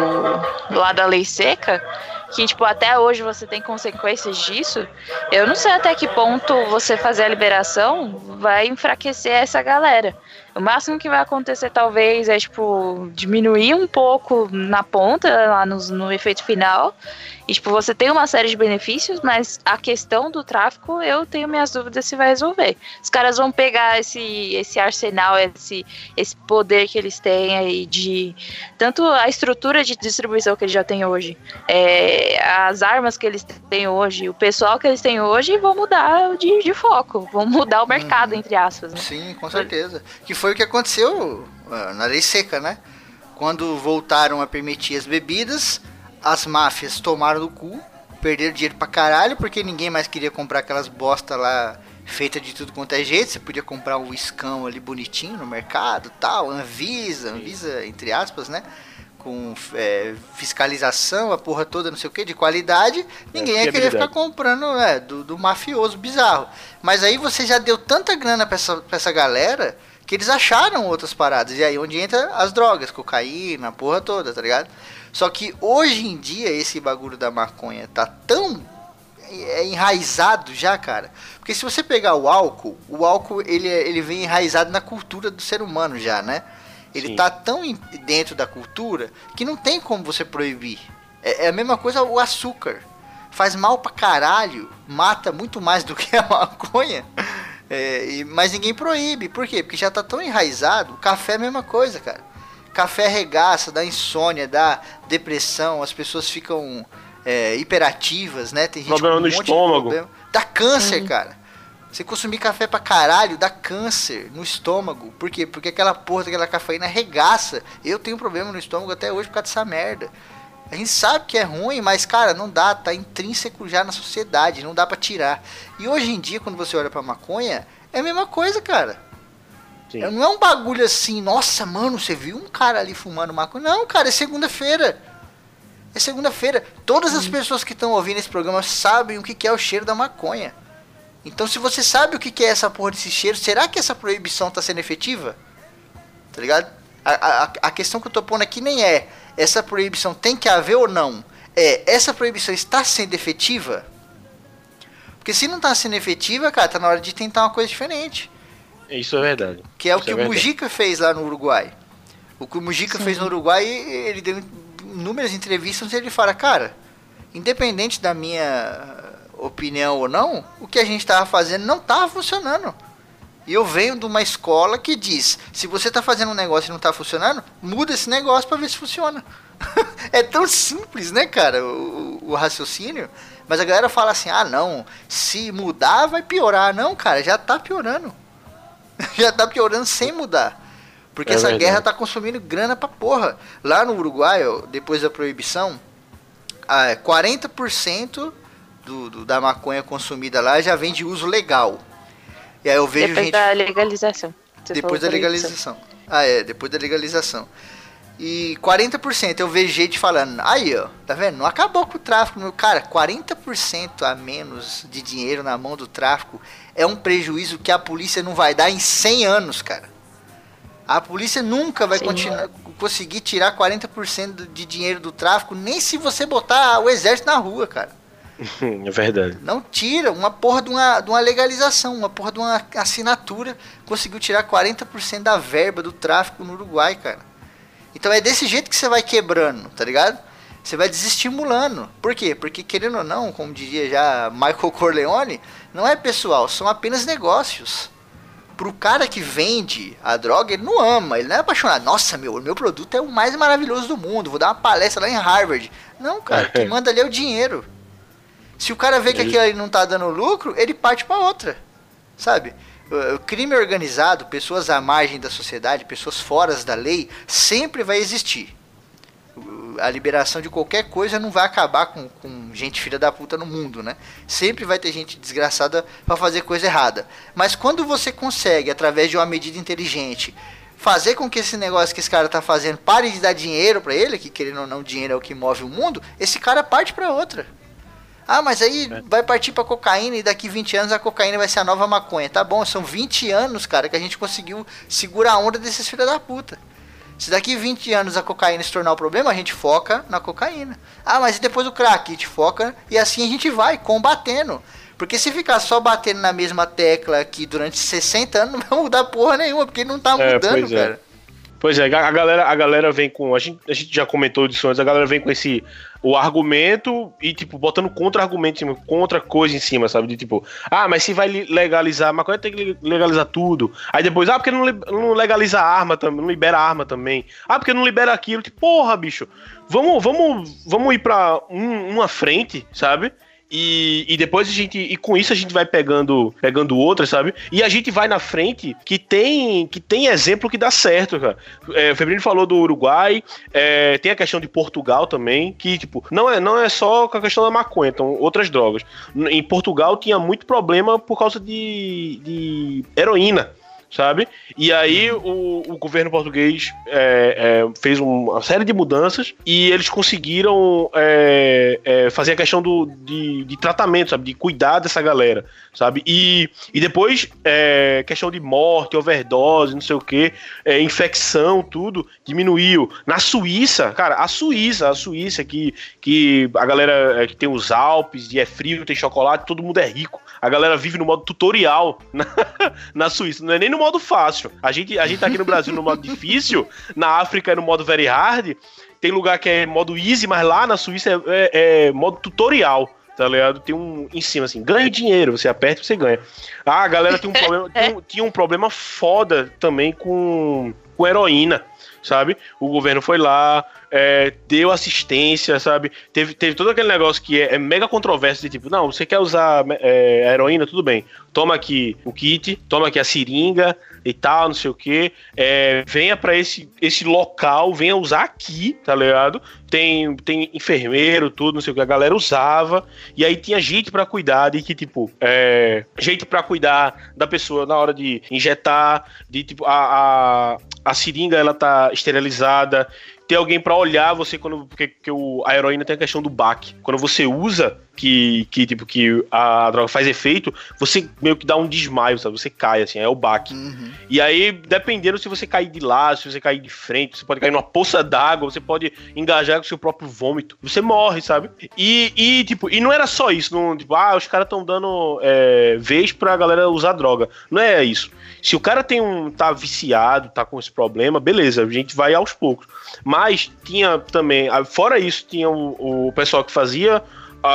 lá da lei seca, que, tipo, até hoje você tem consequências disso, eu não sei até que ponto você fazer a liberação vai enfraquecer essa galera. O máximo que vai acontecer, talvez, é, tipo, diminuir um pouco na ponta, lá no, no efeito final. E, tipo, você tem uma série de benefícios, mas a questão do tráfico, eu tenho minhas dúvidas se vai resolver. Os caras vão pegar esse, esse arsenal, esse, esse poder que eles têm aí de... Tanto a estrutura de distribuição que eles já têm hoje, é, as armas que eles têm hoje, o pessoal que eles têm hoje, vão mudar de, de foco. Vão mudar o mercado, hum, entre aspas. Né? Sim, com certeza. Que foi o que aconteceu na lei seca, né? Quando voltaram a permitir as bebidas, as máfias tomaram no cu, perderam dinheiro pra caralho, porque ninguém mais queria comprar aquelas bosta lá feita de tudo quanto é jeito. Você podia comprar um whiskão ali bonitinho no mercado, tal, Anvisa, Anvisa entre aspas, né? Com é, fiscalização, a porra toda, não sei o que, de qualidade. Ninguém é, ia querer ficar comprando é, do, do mafioso bizarro. Mas aí você já deu tanta grana pra essa, pra essa galera que eles acharam outras paradas. E aí onde entra as drogas, cocaína, a porra toda, tá ligado? Só que hoje em dia esse bagulho da maconha tá tão é, enraizado já, cara. Porque se você pegar o álcool, o álcool ele, ele vem enraizado na cultura do ser humano já, né? Ele Sim. tá tão in, dentro da cultura que não tem como você proibir. É, é a mesma coisa o açúcar. Faz mal pra caralho, mata muito mais do que a maconha. É, e, mas ninguém proíbe. Por quê? Porque já tá tão enraizado. O café é a mesma coisa, cara. Café arregaça, dá insônia, dá depressão, as pessoas ficam é, hiperativas, né? Tem gente problema com um no monte estômago. De problema. Dá câncer, Sim. cara. Você consumir café pra caralho, dá câncer no estômago. Por quê? Porque aquela porra daquela cafeína arregaça. Eu tenho problema no estômago até hoje por causa dessa merda. A gente sabe que é ruim, mas, cara, não dá, tá intrínseco já na sociedade, não dá pra tirar. E hoje em dia, quando você olha pra maconha, é a mesma coisa, cara. Sim. Não é um bagulho assim, nossa, mano, você viu um cara ali fumando maconha? Não, cara, é segunda-feira. É segunda-feira. Todas as pessoas que estão ouvindo esse programa sabem o que é o cheiro da maconha. Então, se você sabe o que é essa porra desse cheiro, será que essa proibição tá sendo efetiva? Tá ligado? A, a, a questão que eu tô pondo aqui nem é essa proibição tem que haver ou não. É, essa proibição está sendo efetiva? Porque se não tá sendo efetiva, cara, tá na hora de tentar uma coisa diferente. Isso é verdade. Que é Isso o que é o verdade. Mujica fez lá no Uruguai. O que o Mujica Sim. fez no Uruguai, ele deu inúmeras entrevistas onde ele fala, cara, independente da minha opinião ou não, o que a gente tava fazendo não tava funcionando. E eu venho de uma escola que diz, se você tá fazendo um negócio e não tá funcionando, muda esse negócio pra ver se funciona. É tão simples, né, cara, o, o raciocínio. Mas a galera fala assim, ah não, se mudar vai piorar. Não, cara, já tá piorando. Já tá piorando sem mudar. Porque é essa verdade. guerra tá consumindo grana pra porra. Lá no Uruguai, ó, depois da proibição, ah, quarenta por cento do, do, da maconha consumida lá já vem de uso legal. E aí eu vejo depois gente... da legalização. Você Depois da legalização. Ah, é, depois da legalização. E quarenta por cento eu vejo gente falando, aí ó, tá vendo? Não acabou com o tráfico, meu cara, quarenta por cento a menos de dinheiro na mão do tráfico é um prejuízo que a polícia não vai dar em cem anos, cara. A polícia nunca vai continuar, conseguir tirar quarenta por cento de dinheiro do tráfico, nem se você botar o exército na rua, cara. É verdade. Não tira, uma porra de uma, de uma legalização, uma porra de uma assinatura, conseguiu tirar quarenta por cento da verba do tráfico no Uruguai, cara. Então é desse jeito que você vai quebrando, tá ligado? Você vai desestimulando. Por quê? Porque querendo ou não, como diria já Michael Corleone, não é pessoal, são apenas negócios. Pro cara que vende a droga, ele não ama, ele não é apaixonado. Nossa, meu, meu produto é o mais maravilhoso do mundo, vou dar uma palestra lá em Harvard. Não, cara, quem manda ali é o dinheiro. Se o cara vê que aquilo ali não tá dando lucro, ele parte pra outra, sabe? O crime organizado, pessoas à margem da sociedade, pessoas fora da lei, sempre vai existir. A liberação de qualquer coisa não vai acabar com, com gente filha da puta no mundo, né? Sempre vai ter gente desgraçada pra fazer coisa errada. Mas quando você consegue, através de uma medida inteligente, fazer com que esse negócio que esse cara tá fazendo pare de dar dinheiro pra ele, que querendo ou não, dinheiro é o que move o mundo, esse cara parte pra outra. Ah, mas aí é. vai partir pra cocaína e daqui vinte anos a cocaína vai ser a nova maconha. Tá bom, são vinte anos, cara, que a gente conseguiu segurar a onda desses filhos da puta. Se daqui vinte anos a cocaína se tornar o problema, a gente foca na cocaína. Ah, mas e depois o crack? A gente foca e assim a gente vai combatendo. Porque se ficar só batendo na mesma tecla aqui durante sessenta anos, não vai mudar porra nenhuma, porque não tá mudando, é, cara. É. Pois é, a galera, a galera vem com... A gente, a gente já comentou disso antes, a galera vem com esse... O argumento e, tipo, botando contra-argumento em cima, contra coisa em cima, sabe? De tipo, ah, mas se vai legalizar maconha, tem que legalizar tudo. Aí depois, ah, porque não, não legaliza a arma também, não libera a arma também. Ah, porque não libera aquilo. Tipo, porra, bicho, vamos, vamos, vamos ir pra um, uma frente, sabe? E, e depois a gente, e com isso a gente vai pegando, pegando outras, sabe? E a gente vai na frente que tem, que tem exemplo que dá certo, cara. É, o Febrino falou do Uruguai, é, tem a questão de Portugal também, que tipo, não é, não é só com a questão da maconha, então outras drogas. Em Portugal tinha muito problema por causa de, de heroína, sabe? E aí o, o governo português é, é, fez uma série de mudanças e eles conseguiram é, é, fazer a questão do, de, de tratamento, sabe? De cuidar dessa galera, sabe? E, e depois, é, questão de morte, overdose, não sei o que, é, infecção, tudo, diminuiu. Na Suíça, cara, a Suíça, a Suíça que, que a galera é, que tem os Alpes e é frio, tem chocolate, todo mundo é rico. A galera vive no modo tutorial na, na Suíça, não é nem no modo fácil. A gente, a gente tá aqui no Brasil no modo difícil, na África é no modo very hard, tem lugar que é modo easy, mas lá na Suíça é, é, é modo tutorial, tá ligado? Tem um em cima assim, ganha dinheiro, você aperta e você ganha. Ah, a galera tem um problema, tinha, tinha um problema foda também com, com heroína, sabe? O governo foi lá, é, deu assistência, sabe? Teve, teve todo aquele negócio que é, é mega controverso de tipo, não, você quer usar é, a heroína, tudo bem. Toma aqui o kit, toma aqui a seringa e tal, não sei o que. É, venha pra esse, esse local, venha usar aqui, tá ligado? Tem, tem enfermeiro, tudo, não sei o que. A galera usava. E aí tinha gente pra cuidar de que, tipo, é, gente pra cuidar da pessoa na hora de injetar, de tipo, a, a, a seringa ela tá esterilizada. Ter alguém pra olhar você quando. Porque, porque o, a heroína tem a questão do baque. Quando você usa, que, que, tipo, que a droga faz efeito, você meio que dá um desmaio, sabe? Você cai, assim, é o baque. Uhum. E aí, dependendo se você cair de lado, se você cair de frente, você pode cair numa poça d'água, você pode engajar com o seu próprio vômito. Você morre, sabe? E, e tipo, e não era só isso. Não, tipo, ah, os caras estão dando é, vez pra galera usar droga. Não é isso. Se o cara tem um, tá viciado, tá com esse problema, beleza, a gente vai aos poucos. Mas tinha também, fora isso, tinha o, o pessoal que fazia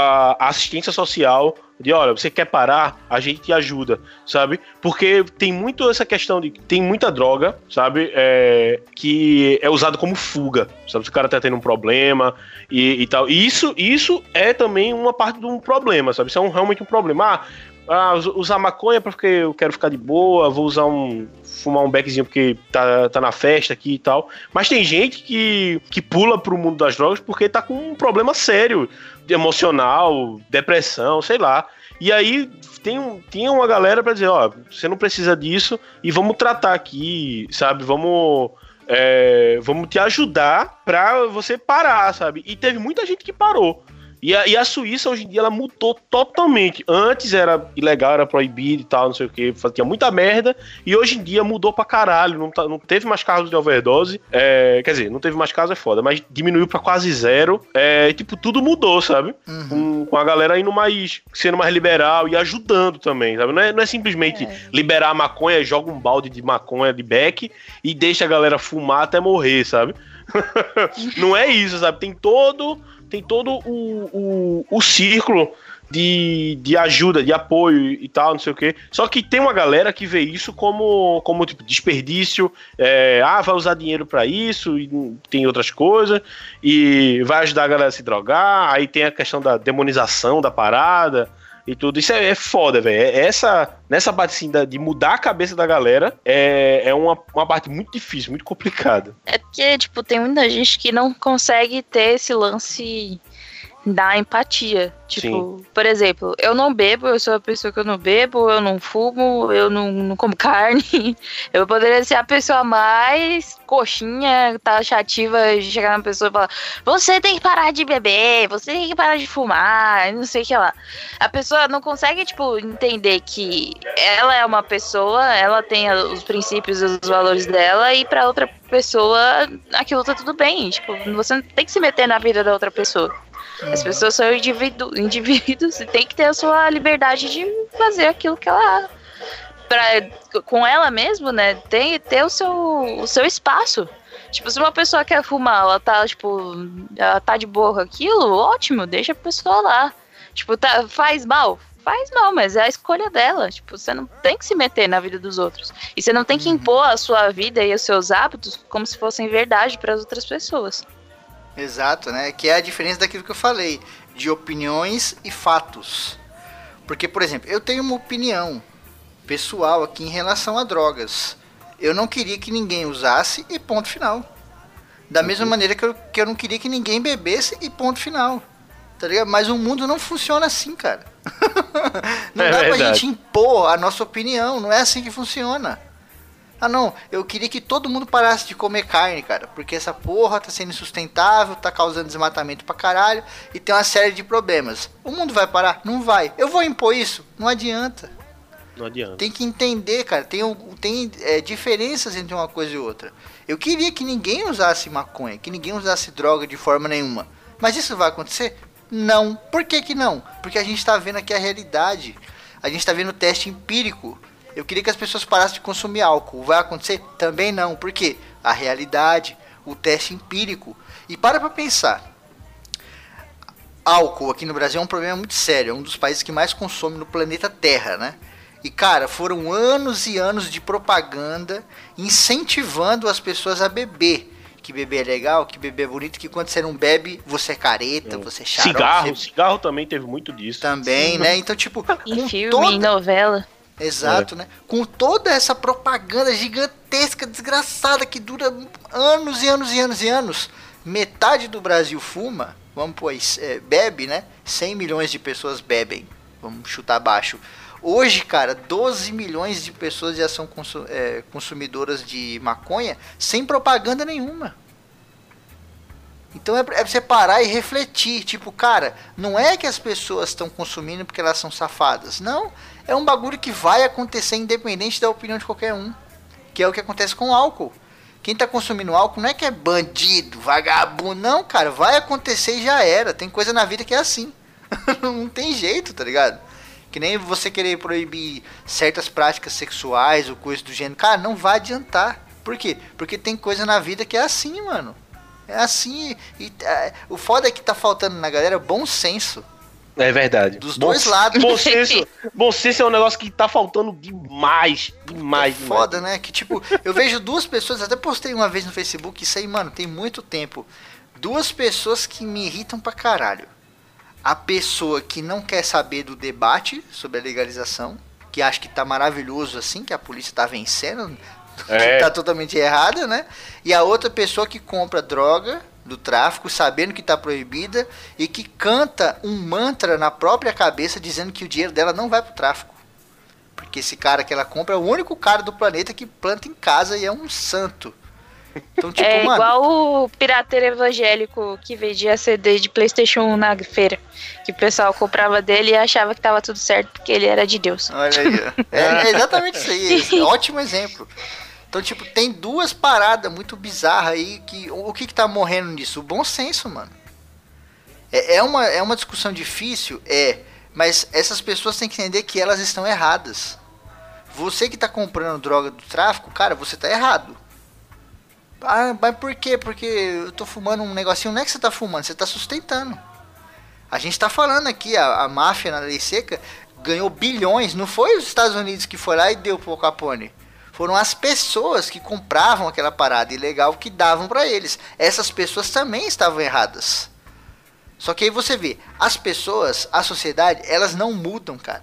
a assistência social de, olha, você quer parar, a gente te ajuda, sabe? Porque tem muito essa questão de, tem muita droga, sabe? É, que é usado como fuga, sabe? Se o cara tá tendo um problema e, e tal. E isso, isso é também uma parte de um problema, sabe? Isso é um, realmente um problema. Ah, Ah, usar maconha porque eu quero ficar de boa, vou usar um... fumar um beckzinho porque tá, tá na festa aqui e tal. Mas tem gente que, que pula pro mundo das drogas porque tá com um problema sério, emocional, depressão, sei lá. E aí tem, um, tem uma galera pra dizer, ó, você não precisa disso e vamos tratar aqui, sabe? Vamos... é, vamos te ajudar pra você parar, sabe? E teve muita gente que parou. E a, e a Suíça, hoje em dia, ela mudou totalmente. Antes era ilegal, era proibido e tal, não sei o que, tinha muita merda. E hoje em dia mudou pra caralho. Não, tá, não teve mais casos de overdose. É, quer dizer, não teve mais casos, é foda, mas diminuiu pra quase zero. É, tipo, tudo mudou, sabe? Uhum. Com, com a galera indo mais, sendo mais liberal e ajudando também, sabe? Não é, não é simplesmente é. liberar a maconha, joga um balde de maconha de beck e deixa a galera fumar até morrer, sabe? Não é isso, sabe? Tem todo... Tem todo o, o, o círculo de, de ajuda, de apoio e tal, não sei o quê. Só que tem uma galera que vê isso como, como tipo, desperdício. É, ah, vai usar dinheiro pra isso, e tem outras coisas, e vai ajudar a galera a se drogar. Aí tem a questão da demonização da parada e tudo. Isso é, é foda, velho. Essa, nessa parte assim, da, de mudar a cabeça da galera é, é uma, uma parte muito difícil, muito complicada. É porque, tipo, tem muita gente que não consegue ter esse lance da empatia. Tipo, Sim. por exemplo, eu não bebo, eu sou a pessoa que eu não bebo, eu não fumo, eu não, não como carne. Eu poderia ser a pessoa mais coxinha, taxativa, de chegar na pessoa e falar: você tem que parar de beber, você tem que parar de fumar, não sei o que lá. A pessoa não consegue, tipo, entender que ela é uma pessoa, ela tem os princípios e os valores dela, e pra outra pessoa aquilo tá tudo bem. Tipo, você não tem que se meter na vida da outra pessoa. As pessoas são indivíduos, indivíduos e tem que ter a sua liberdade de fazer aquilo que ela... Pra, com ela mesmo, né? Tem ter o seu, o seu espaço. Tipo, se uma pessoa quer fumar, ela tá, tipo... Ela tá de boa com aquilo, ótimo, deixa a pessoa lá. Tipo, tá, faz mal? Faz mal, mas é a escolha dela. Tipo, você não tem que se meter na vida dos outros. E você não tem que impor a sua vida e os seus hábitos como se fossem verdade para as outras pessoas. Exato, né? Que é a diferença daquilo que eu falei, de opiniões e fatos. Porque, por exemplo, eu tenho uma opinião pessoal aqui em relação a drogas. Eu não queria que ninguém usasse e ponto final. Da mesma uhum. maneira que eu, que eu não queria que ninguém bebesse e ponto final. Tá ligado? Mas o mundo não funciona assim, cara. Não é dá verdade. Pra gente impor a nossa opinião, não é assim que funciona. Ah não, eu queria que todo mundo parasse de comer carne, cara, porque essa porra tá sendo insustentável, tá causando desmatamento pra caralho e tem uma série de problemas. O mundo vai parar? Não vai. Eu vou impor isso? Não adianta. Não adianta. Tem que entender, cara, tem, tem é, diferenças entre uma coisa e outra. Eu queria que ninguém usasse maconha, que ninguém usasse droga de forma nenhuma. Mas isso vai acontecer? Não. Por que que não? Porque a gente tá vendo aqui a realidade. A gente tá vendo o teste empírico. Eu queria que as pessoas parassem de consumir álcool. Vai acontecer? Também não. Por quê? A realidade, o teste empírico. E para pra pensar. Álcool aqui no Brasil é um problema muito sério. É um dos países que mais consome no planeta Terra, né? E, cara, foram anos e anos de propaganda incentivando as pessoas a beber. Que beber é legal, que beber é bonito, que quando você não bebe, você é careta, é. você é xarope. Cigarro, você... cigarro também teve muito disso. Também, Sim. né? Então, tipo... Em filme, toda... em novela... Exato, é. né? Com toda essa propaganda gigantesca, desgraçada, que dura anos e anos e anos e anos. Metade do Brasil fuma, vamos pôr, é, bebe, né? cem milhões de pessoas bebem, vamos chutar baixo. Hoje, cara, doze milhões de pessoas já são consu é, consumidoras de maconha sem propaganda nenhuma. Então é, é você parar e refletir, tipo, cara, não é que as pessoas estão consumindo porque elas são safadas, não, é um bagulho que vai acontecer independente da opinião de qualquer um, que é o que acontece com o álcool. Quem tá consumindo álcool não é que é bandido, vagabundo, não, cara, vai acontecer e já era, tem coisa na vida que é assim, não tem jeito, tá ligado? Que nem você querer proibir certas práticas sexuais ou coisas do gênero, cara, não vai adiantar, por quê? Porque tem coisa na vida que é assim, mano. É assim, e, é, o foda é que tá faltando na galera bom senso. É verdade. Dos bom, dois lados. Bom senso, bom senso é um negócio que tá faltando demais, demais, é foda, demais. Né? Que tipo, eu vejo duas pessoas, até postei uma vez no Facebook, isso aí, mano, tem muito tempo. Duas pessoas que me irritam pra caralho. A pessoa que não quer saber do debate sobre a legalização, que acha que tá maravilhoso assim, que a polícia tá vencendo... É. Que tá totalmente errada, né? E a outra pessoa que compra droga do tráfico, sabendo que tá proibida, e que canta um mantra na própria cabeça dizendo que o dinheiro dela não vai pro tráfico. Porque esse cara que ela compra é o único cara do planeta que planta em casa e é um santo. Então, tipo, é mano, igual o pirateiro evangélico que vendia C D de PlayStation um na feira. Que o pessoal comprava dele e achava que tava tudo certo porque ele era de Deus. olha aí, ó. É, é exatamente isso aí. Esse é um ótimo exemplo. Então, tipo, tem duas paradas muito bizarras aí que... O que que tá morrendo nisso? O bom senso, mano. É, é, uma, é uma discussão difícil, é... Mas essas pessoas têm que entender que elas estão erradas. Você que tá comprando droga do tráfico, cara, você tá errado. Ah, mas por quê? Porque eu tô fumando um negocinho. Não é que você tá fumando, você tá sustentando. A gente tá falando aqui, a, a máfia na lei seca ganhou bilhões. Não foi os Estados Unidos que foi lá e deu pro Capone. Foram as pessoas que compravam aquela parada ilegal que davam pra eles. Essas pessoas também estavam erradas. Só que aí você vê, as pessoas, a sociedade, elas não mudam, cara.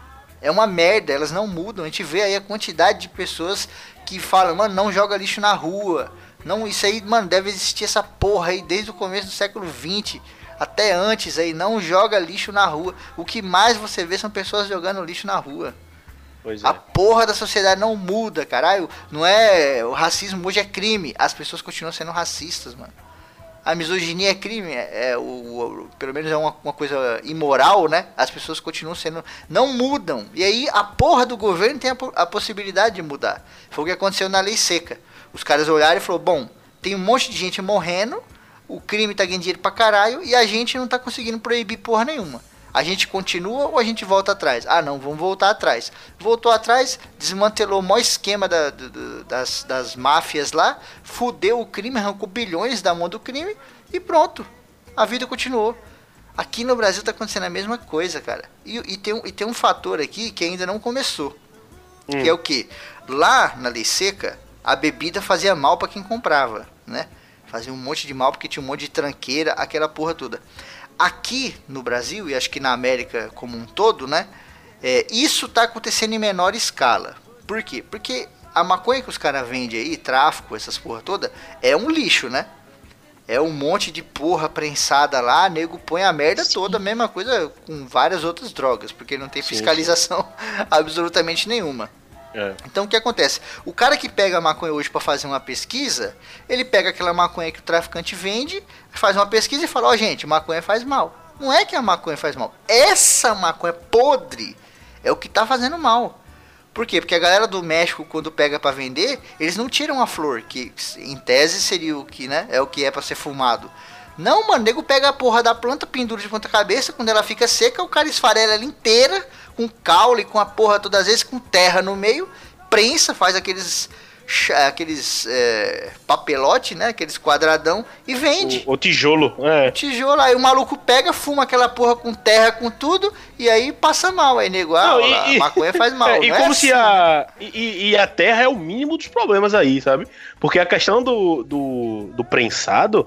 É uma merda, elas não mudam. A gente vê aí a quantidade de pessoas que falam, mano, não joga lixo na rua. Não, isso aí, mano, deve existir essa porra aí desde o começo do século vinte, até antes aí, não joga lixo na rua. O que mais você vê são pessoas jogando lixo na rua. Pois é. A porra da sociedade não muda, caralho. Não é, o racismo hoje é crime. As pessoas continuam sendo racistas, mano. A misoginia é crime, é, é o, o, pelo menos é uma, uma coisa imoral, né? As pessoas continuam sendo, não mudam. E aí a porra do governo tem a, a possibilidade de mudar. Foi o que aconteceu na lei seca. Os caras olharam e falaram, bom, tem um monte de gente morrendo, o crime tá ganhando dinheiro pra caralho e a gente não tá conseguindo proibir porra nenhuma. A gente continua ou a gente volta atrás? Ah, não, vamos voltar atrás. Voltou atrás, desmantelou o maior esquema da, do, das, das máfias lá, fudeu o crime, arrancou bilhões da mão do crime e pronto. A vida continuou. Aqui no Brasil tá acontecendo a mesma coisa, cara. E, e, tem, um, e tem um fator aqui que ainda não começou. Hum. Que é o quê? Lá na lei seca, a bebida fazia mal pra quem comprava, né? Fazia um monte de mal porque tinha um monte de tranqueira, aquela porra toda. Aqui no Brasil, e acho que na América como um todo, né? É, isso tá acontecendo em menor escala. Por quê? Porque a maconha que os caras vendem aí, tráfico, essas porra toda, é um lixo, né? É um monte de porra prensada lá, nego põe a merda sim. toda, a mesma coisa com várias outras drogas, porque não tem fiscalização sim, sim. absolutamente nenhuma. É. Então o que acontece? O cara que pega a maconha hoje para fazer uma pesquisa, ele pega aquela maconha que o traficante vende, faz uma pesquisa e fala, ó oh, gente, maconha faz mal. Não é que a maconha faz mal, essa maconha podre é o que tá fazendo mal. Por quê? Porque a galera do México, quando pega para vender, eles não tiram a flor, que em tese seria o que, né, é o que é para ser fumado. Não, mano, o nego pega a porra da planta, pendura de ponta cabeça, quando ela fica seca, o cara esfarela ela inteira, com caule, com a porra todas as vezes, com terra no meio, prensa, faz aqueles aqueles é, papelote, né, aqueles quadradão, e vende. O, o tijolo, é. O tijolo, aí o maluco pega, fuma aquela porra com terra, com tudo, e aí passa mal, aí nego, ah, não, e, lá, a maconha faz mal. É, e não como é se assim. a... E, e a terra é o mínimo dos problemas aí, sabe? Porque a questão do, do, do prensado...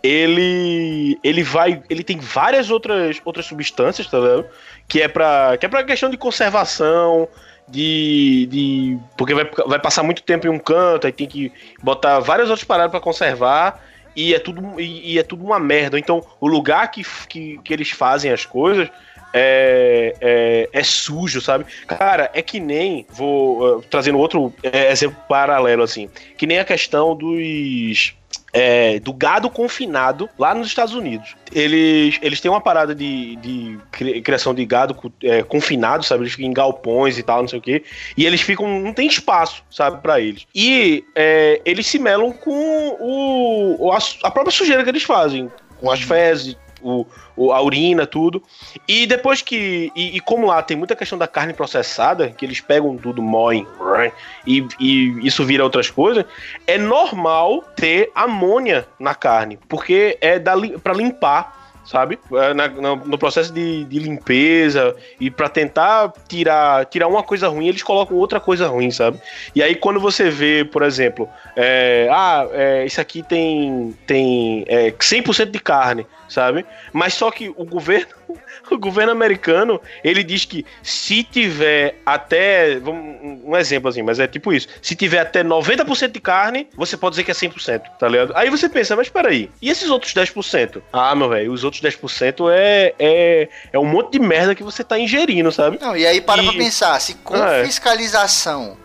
Ele, ele vai, ele tem várias outras, outras substâncias, tá vendo? Que é pra, que é pra questão de conservação, de, de porque vai, vai passar muito tempo em um canto, aí tem que botar várias outras paradas pra conservar e é tudo, e, e é tudo uma merda. Então, o lugar que, que, que eles fazem as coisas é, é, é sujo, sabe? Cara, é que nem, vou uh, trazendo outro é, exemplo paralelo, assim, que nem a questão dos... É, do gado confinado lá nos Estados Unidos. Eles, eles têm uma parada de, de criação de gado é, confinado, sabe? Eles ficam em galpões e tal, não sei o quê. E eles ficam... Não tem espaço, sabe? Pra eles. E é, eles se melam com o, a, a própria sujeira que eles fazem. Com as fezes, o, o, a urina, tudo. E depois que... E, e como lá tem muita questão da carne processada, que eles pegam tudo, moem, e, e isso vira outras coisas, é normal ter amônia na carne, porque é da, pra limpar, sabe? Na, no, no processo de, de limpeza e pra tentar tirar, tirar uma coisa ruim, eles colocam outra coisa ruim, sabe? E aí quando você vê, por exemplo, é, ah, é, isso aqui tem, tem é, cem por cento de carne, sabe? Mas só que o governo, o governo americano, ele diz que se tiver até, um exemplo assim, mas é tipo isso, se tiver até noventa por cento de carne, você pode dizer que é cem por cento, tá ligado? Aí você pensa, mas peraí, e esses outros dez por cento? Ah, meu velho, os outros dez por cento é, é, é um monte de merda que você tá ingerindo, sabe? Não, e aí para e... pra pensar, se com ah, é. fiscalização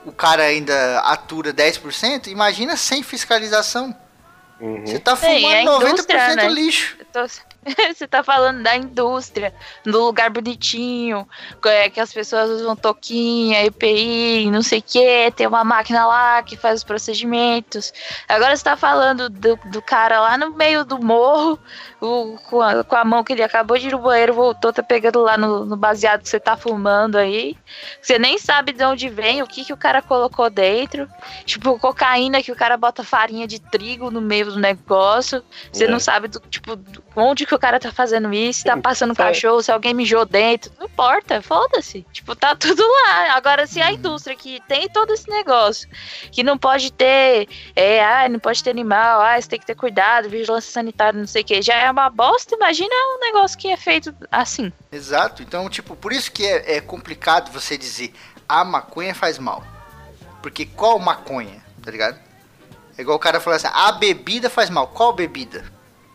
o cara ainda atura dez por cento, imagina sem fiscalização. Uhum. Você tá Sim, fumando é noventa por cento indústria, né? lixo. Eu tô- Você tá falando da indústria, do lugar bonitinho, é, que as pessoas usam toquinha, E P I, não sei o que, tem uma máquina lá que faz os procedimentos. Agora você tá falando do, do cara lá no meio do morro, o, com, a, com a mão que ele acabou de ir no banheiro, voltou, tá pegando lá no, no baseado que você tá fumando aí. Você nem sabe de onde vem, o que, que o cara colocou dentro. Tipo, cocaína que o cara bota farinha de trigo no meio do negócio. Você É. não sabe, do, tipo, do- onde que o cara tá fazendo isso, se tá passando Fala. cachorro, se alguém mijou dentro. Não importa, foda-se. Tipo, tá tudo lá. Agora, se a indústria que tem todo esse negócio, que não pode ter, é, ah, não pode ter animal, ah, você tem que ter cuidado, vigilância sanitária, não sei o que, já é uma bosta, imagina um negócio que é feito assim. Exato. Então, tipo, por isso que é, é complicado você dizer a maconha faz mal. Porque qual maconha, tá ligado? É igual o cara falar assim, a bebida faz mal. Qual bebida?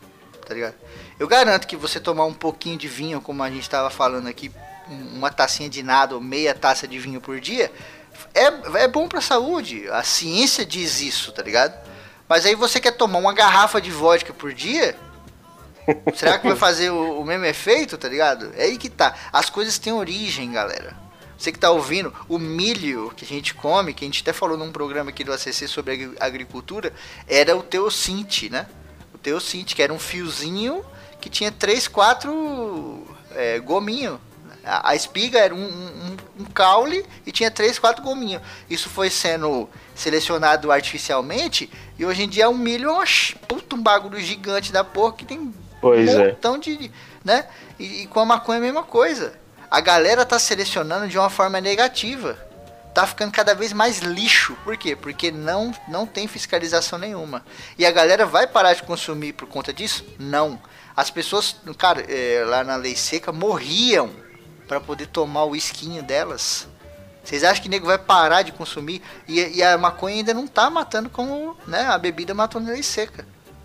Tá ligado? Eu garanto que você tomar um pouquinho de vinho, como a gente tava falando aqui, uma tacinha de nada ou meia taça de vinho por dia, é, é bom pra saúde. A ciência diz isso, tá ligado? Mas aí você quer tomar uma garrafa de vodka por dia? Será que vai fazer o, o mesmo efeito, tá ligado? É aí que tá. As coisas têm origem, galera. Você que tá ouvindo, o milho que a gente come, que a gente até falou num programa aqui do A C C sobre agri- agricultura, era o teocinte, né? O teocinte, que era um fiozinho que tinha três, quatro é, gominhos. A, a espiga era um, um, um caule e tinha três, quatro gominhos. Isso foi sendo selecionado artificialmente e hoje em dia é um milho, um puta um bagulho gigante da porra que tem Pois um é. montão de, né? E, e com a maconha é a mesma coisa. A galera tá selecionando de uma forma negativa. Tá ficando cada vez mais lixo. Por quê? Porque não, não tem fiscalização nenhuma. E a galera vai parar de consumir por conta disso? Não. As pessoas, cara, é, lá na Lei Seca, morriam para poder tomar o esquinho delas. Vocês acham que o nego vai parar de consumir? E, e a maconha ainda não tá matando como, né, a bebida matou na Lei Seca.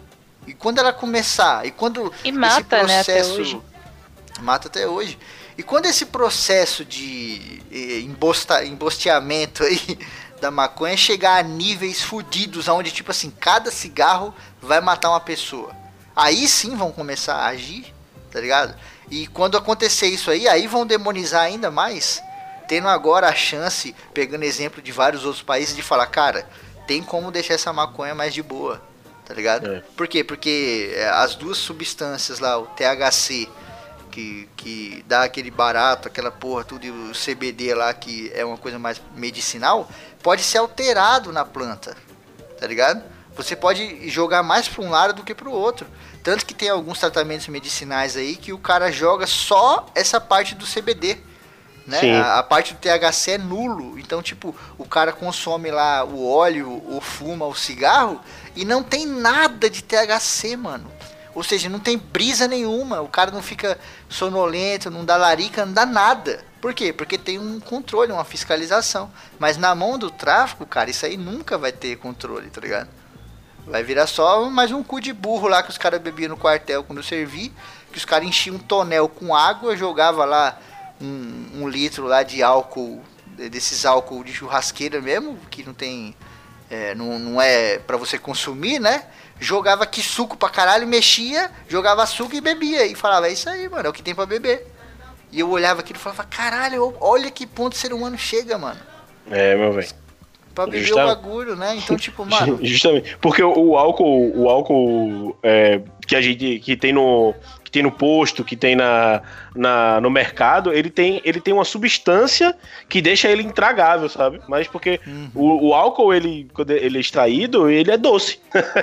E quando ela começar, e quando E mata, esse né, até processo hoje. mata até hoje. E quando esse processo de eh, embosta, embosteamento aí da maconha chegar a níveis fodidos, onde tipo assim, cada cigarro vai matar uma pessoa, aí sim vão começar a agir, tá ligado? E quando acontecer isso aí, aí vão demonizar ainda mais, tendo agora a chance, pegando exemplo de vários outros países, de falar, cara, tem como deixar essa maconha mais de boa, tá ligado? É. Por quê? Porque eh, as duas substâncias lá, o T H C, que, que dá aquele barato, aquela porra, tudo, e o C B D lá, que é uma coisa mais medicinal, pode ser alterado na planta, tá ligado? Você pode jogar mais para um lado do que para o outro. Tanto que tem alguns tratamentos medicinais aí que o cara joga só essa parte do C B D, né? Sim. A, a parte do T H C é nulo. Então, tipo, o cara consome lá o óleo, ou fuma o cigarro, e não tem nada de T H C, mano. Ou seja, não tem brisa nenhuma. O cara não fica sonolento, não dá larica, não dá nada. Por quê? Porque tem um controle, uma fiscalização. Mas na mão do tráfico, cara, isso aí nunca vai ter controle, tá ligado? Vai virar só mais um cu de burro lá que os caras bebiam no quartel quando servia. Que os caras enchiam um tonel com água, jogava lá um, um litro lá de álcool, desses álcool de churrasqueira mesmo, que não tem... É, não, não é pra você consumir, né? Jogava que suco pra caralho, mexia, jogava suco e bebia. E falava, é isso aí, mano, é o que tem pra beber. E eu olhava aquilo e falava, caralho, olha que ponto o ser humano chega, mano. É, meu velho. Pra beber Justamente. o bagulho, né? Então, tipo, mano... Justamente. Porque o, o álcool, o álcool é, que a gente que tem no que tem no posto, que tem na, na no mercado, ele tem ele tem uma substância que deixa ele intragável, sabe? Mas porque Uhum. o, o álcool ele quando ele é extraído, ele é doce.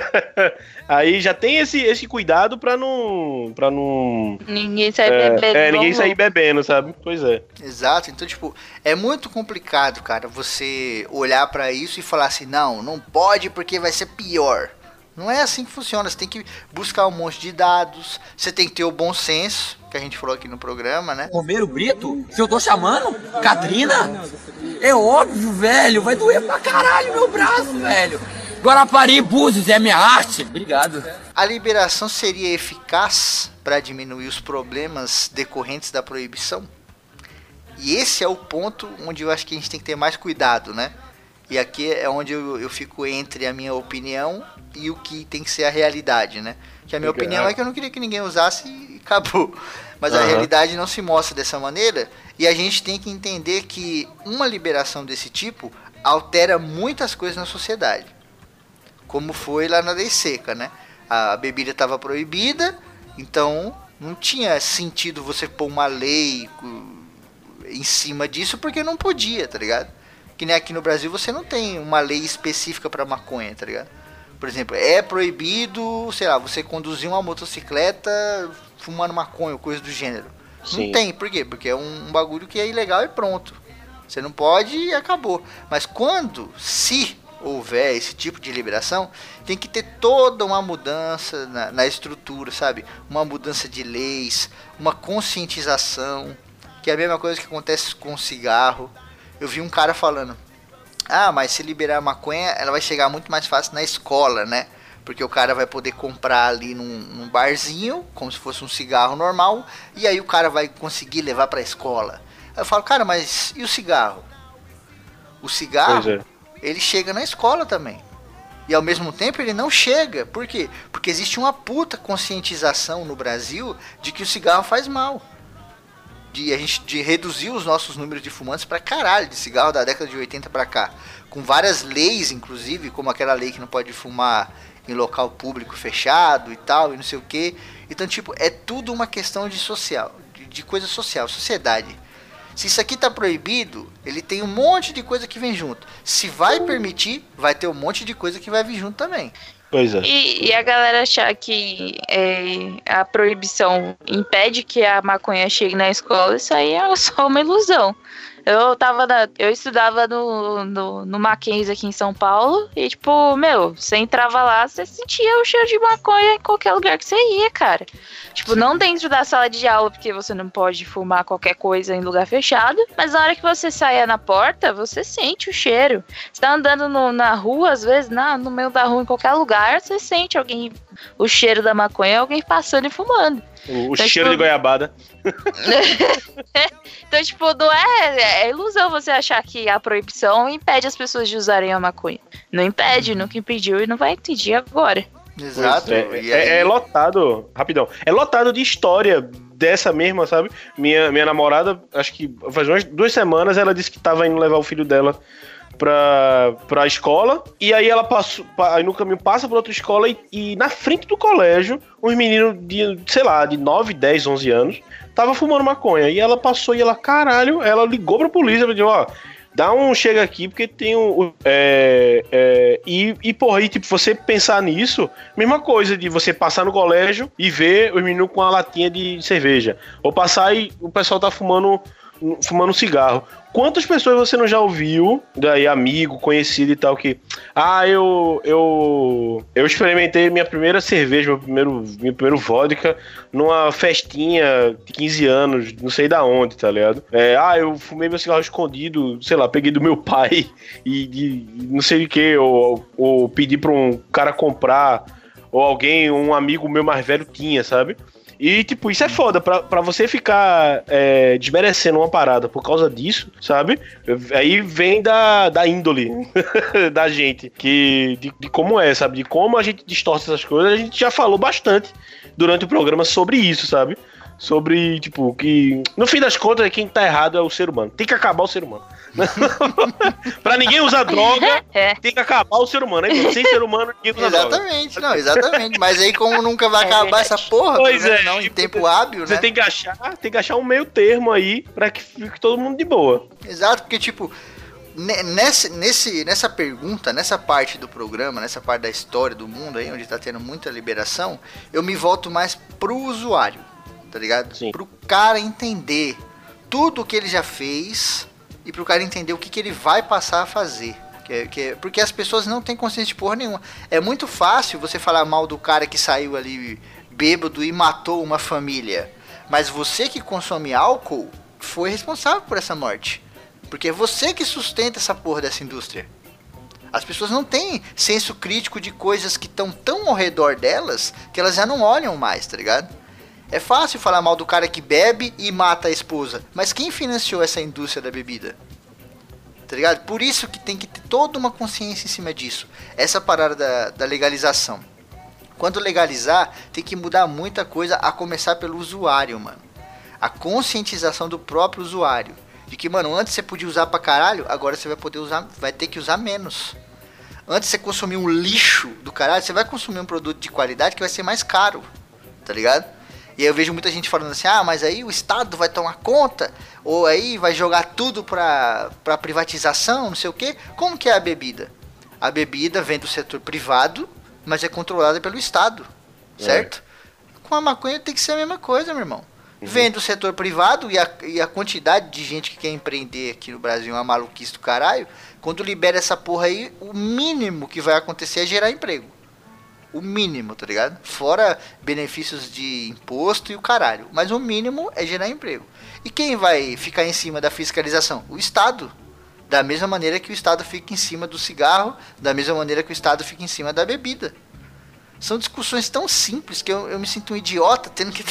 Aí já tem esse, esse cuidado pra não para não Ninguém sai é, bebendo. é, ninguém igual sair bebendo, sabe? Pois é. Exato, então, tipo, é muito complicado, cara, você olhar pra isso e falar assim, não, não pode porque vai ser pior. Não é assim que funciona, você tem que buscar um monte de dados, você tem que ter o bom senso, que a gente falou aqui no programa, né? Romero Brito? Que eu tô chamando? Catrina? É óbvio, velho. Vai doer pra caralho meu braço, velho. Guarapari, Búzios, é minha arte. Obrigado. A liberação seria eficaz para diminuir os problemas decorrentes da proibição? E esse é o ponto onde eu acho que a gente tem que ter mais cuidado, né? E aqui é onde eu, eu fico entre a minha opinião e o que tem que ser a realidade, né? Que a minha Porque, opinião é. é que eu não queria que ninguém usasse e acabou. Mas a Aham. realidade não se mostra dessa maneira. E a gente tem que entender que uma liberação desse tipo altera muitas coisas na sociedade. Como foi lá na lei seca, né? A bebida estava proibida, então não tinha sentido você pôr uma lei em cima disso porque não podia, tá ligado? Que nem aqui no Brasil você não tem uma lei específica para maconha, tá ligado? Por exemplo, é proibido, sei lá, você conduzir uma motocicleta fumando maconha ou coisa do gênero. Sim. Não tem, por quê? Porque é um, um bagulho que é ilegal e pronto. Você não pode e acabou. Mas quando, se houver esse tipo de liberação, tem que ter toda uma mudança na, na estrutura, sabe? Uma mudança de leis, uma conscientização, que é a mesma coisa que acontece com o cigarro. Eu vi um cara falando, ah, mas se liberar a maconha, ela vai chegar muito mais fácil na escola, né? Porque o cara vai poder comprar ali num, num barzinho, como se fosse um cigarro normal, e aí o cara vai conseguir levar pra escola. Aí eu falo, cara, mas e o cigarro? O cigarro, Pois é. ele chega na escola também. E ao mesmo tempo ele não chega. Por quê? Porque existe uma puta conscientização no Brasil de que o cigarro faz mal. De, a gente, de reduzir os nossos números de fumantes pra caralho, de cigarro da década de oitenta pra cá. Com várias leis, inclusive, como aquela lei que não pode fumar em local público fechado e tal, e não sei o que. Então, tipo, é tudo uma questão de social, de, de coisa social, sociedade. Se isso aqui tá proibido, ele tem um monte de coisa que vem junto. Se vai permitir, vai ter um monte de coisa que vai vir junto também. Pois é. E, e a galera achar que é, a proibição impede que a maconha chegue na escola, isso aí é só uma ilusão. Eu tava na, eu estudava no, no, no Mackenzie aqui em São Paulo e, tipo, meu, você entrava lá, você sentia o cheiro de maconha em qualquer lugar que você ia, cara. Tipo, não dentro da sala de aula, porque você não pode fumar qualquer coisa em lugar fechado, mas na hora que você saia na porta, você sente o cheiro. Você tá andando no, na rua, às vezes, na, no meio da rua, em qualquer lugar, você sente alguém, o cheiro da maconha, alguém passando e fumando. O, o Então, cheiro tipo, de goiabada. Então, tipo, não é, é ilusão você achar que a proibição impede as pessoas de usarem a maconha. Não impede, nunca impediu e não vai impedir agora. Exato. É, E é- aí- é lotado, rapidão, é lotado de história dessa mesma, sabe? Minha, minha namorada, acho que faz umas duas semanas, ela disse que tava indo levar o filho dela pra, pra escola, e aí ela passou, pa- aí no caminho passa por outra escola e, e na frente do colégio, uns meninos de, sei lá, de nove, dez, onze anos, tava fumando maconha, e ela passou e ela, caralho, ela ligou pra polícia, e disse, ó, dá um chega aqui, porque tem um... um- É, é, e, e, porra, aí, tipo, você pensar nisso, mesma coisa de você passar no colégio e ver os meninos com a latinha de cerveja. Ou passar e o pessoal tá fumando, fumando cigarro. Quantas pessoas você não já ouviu, daí amigo, conhecido e tal, que... Ah, eu, eu, eu experimentei minha primeira cerveja, meu primeiro, meu primeiro vodka numa festinha de quinze anos, não sei da onde, tá ligado? É, ah, eu fumei meu cigarro escondido, sei lá, peguei do meu pai e, e não sei o que, ou, ou pedi pra um cara comprar, ou alguém, um amigo meu mais velho tinha, sabe? E, tipo, isso é foda, pra, pra você ficar é, desmerecendo uma parada por causa disso, sabe? Aí vem da, da índole da gente, que, de, de como é, sabe? De como a gente distorce essas coisas. A gente já falou bastante durante o programa sobre isso, sabe? Sobre, tipo, que no fim das contas, quem tá errado é o ser humano. Tem que acabar o ser humano. Pra ninguém usar droga, É. tem que acabar o ser humano. Aí, sem ser humano, ninguém usa droga. Exatamente, não, exatamente. Mas aí como nunca vai É acabar verdade. essa porra, Pois pelo menos é, não em tipo, tempo hábil, Você né? tem que achar, tem que achar um meio termo aí pra que fique todo mundo de boa. Exato, porque tipo, ne- nesse, nesse, nessa pergunta, nessa parte do programa, nessa parte da história do mundo aí, onde tá tendo muita liberação, eu me volto mais pro usuário, tá ligado? Sim. Pro cara entender tudo o que ele já fez e pro cara entender o que, que ele vai passar a fazer. Que é- que é- porque as pessoas não têm consciência de porra nenhuma. É muito fácil você falar mal do cara que saiu ali bêbado e matou uma família. Mas você que consome álcool foi responsável por essa morte. Porque é você que sustenta essa porra dessa indústria. As pessoas não têm senso crítico de coisas que estão tão ao redor delas que elas já não olham mais, tá ligado? É fácil falar mal do cara que bebe e mata a esposa. Mas quem financiou essa indústria da bebida? tá ligado? Por isso que tem que ter toda uma consciência em cima disso. Essa parada da, da legalização. Quando legalizar, tem que mudar muita coisa, a começar pelo usuário, mano. A conscientização do próprio usuário. De que, mano, antes você podia usar pra caralho, agora você vai poder usar, vai ter que usar menos. Antes você consumir um lixo do caralho, você vai consumir um produto de qualidade que vai ser mais caro, tá ligado? E aí eu vejo muita gente falando assim, ah, mas aí o Estado vai tomar conta, ou aí vai jogar tudo pra, pra privatização, não sei o quê. Como que é a bebida? A bebida vem do setor privado, mas é controlada pelo Estado, certo? É. Com a maconha tem que ser a mesma coisa, meu irmão. Uhum. Vem do setor privado e a, e a quantidade de gente que quer empreender aqui no Brasil é uma maluquice do caralho. Quando libera essa porra aí, o mínimo que vai acontecer é gerar emprego. O mínimo, tá ligado? Fora benefícios de imposto e o caralho. Mas o mínimo é gerar emprego. E quem vai ficar em cima da fiscalização? O Estado. Da mesma maneira que o Estado fica em cima do cigarro, da mesma maneira que o Estado fica em cima da bebida. São discussões tão simples que eu, eu me sinto um idiota tendo que,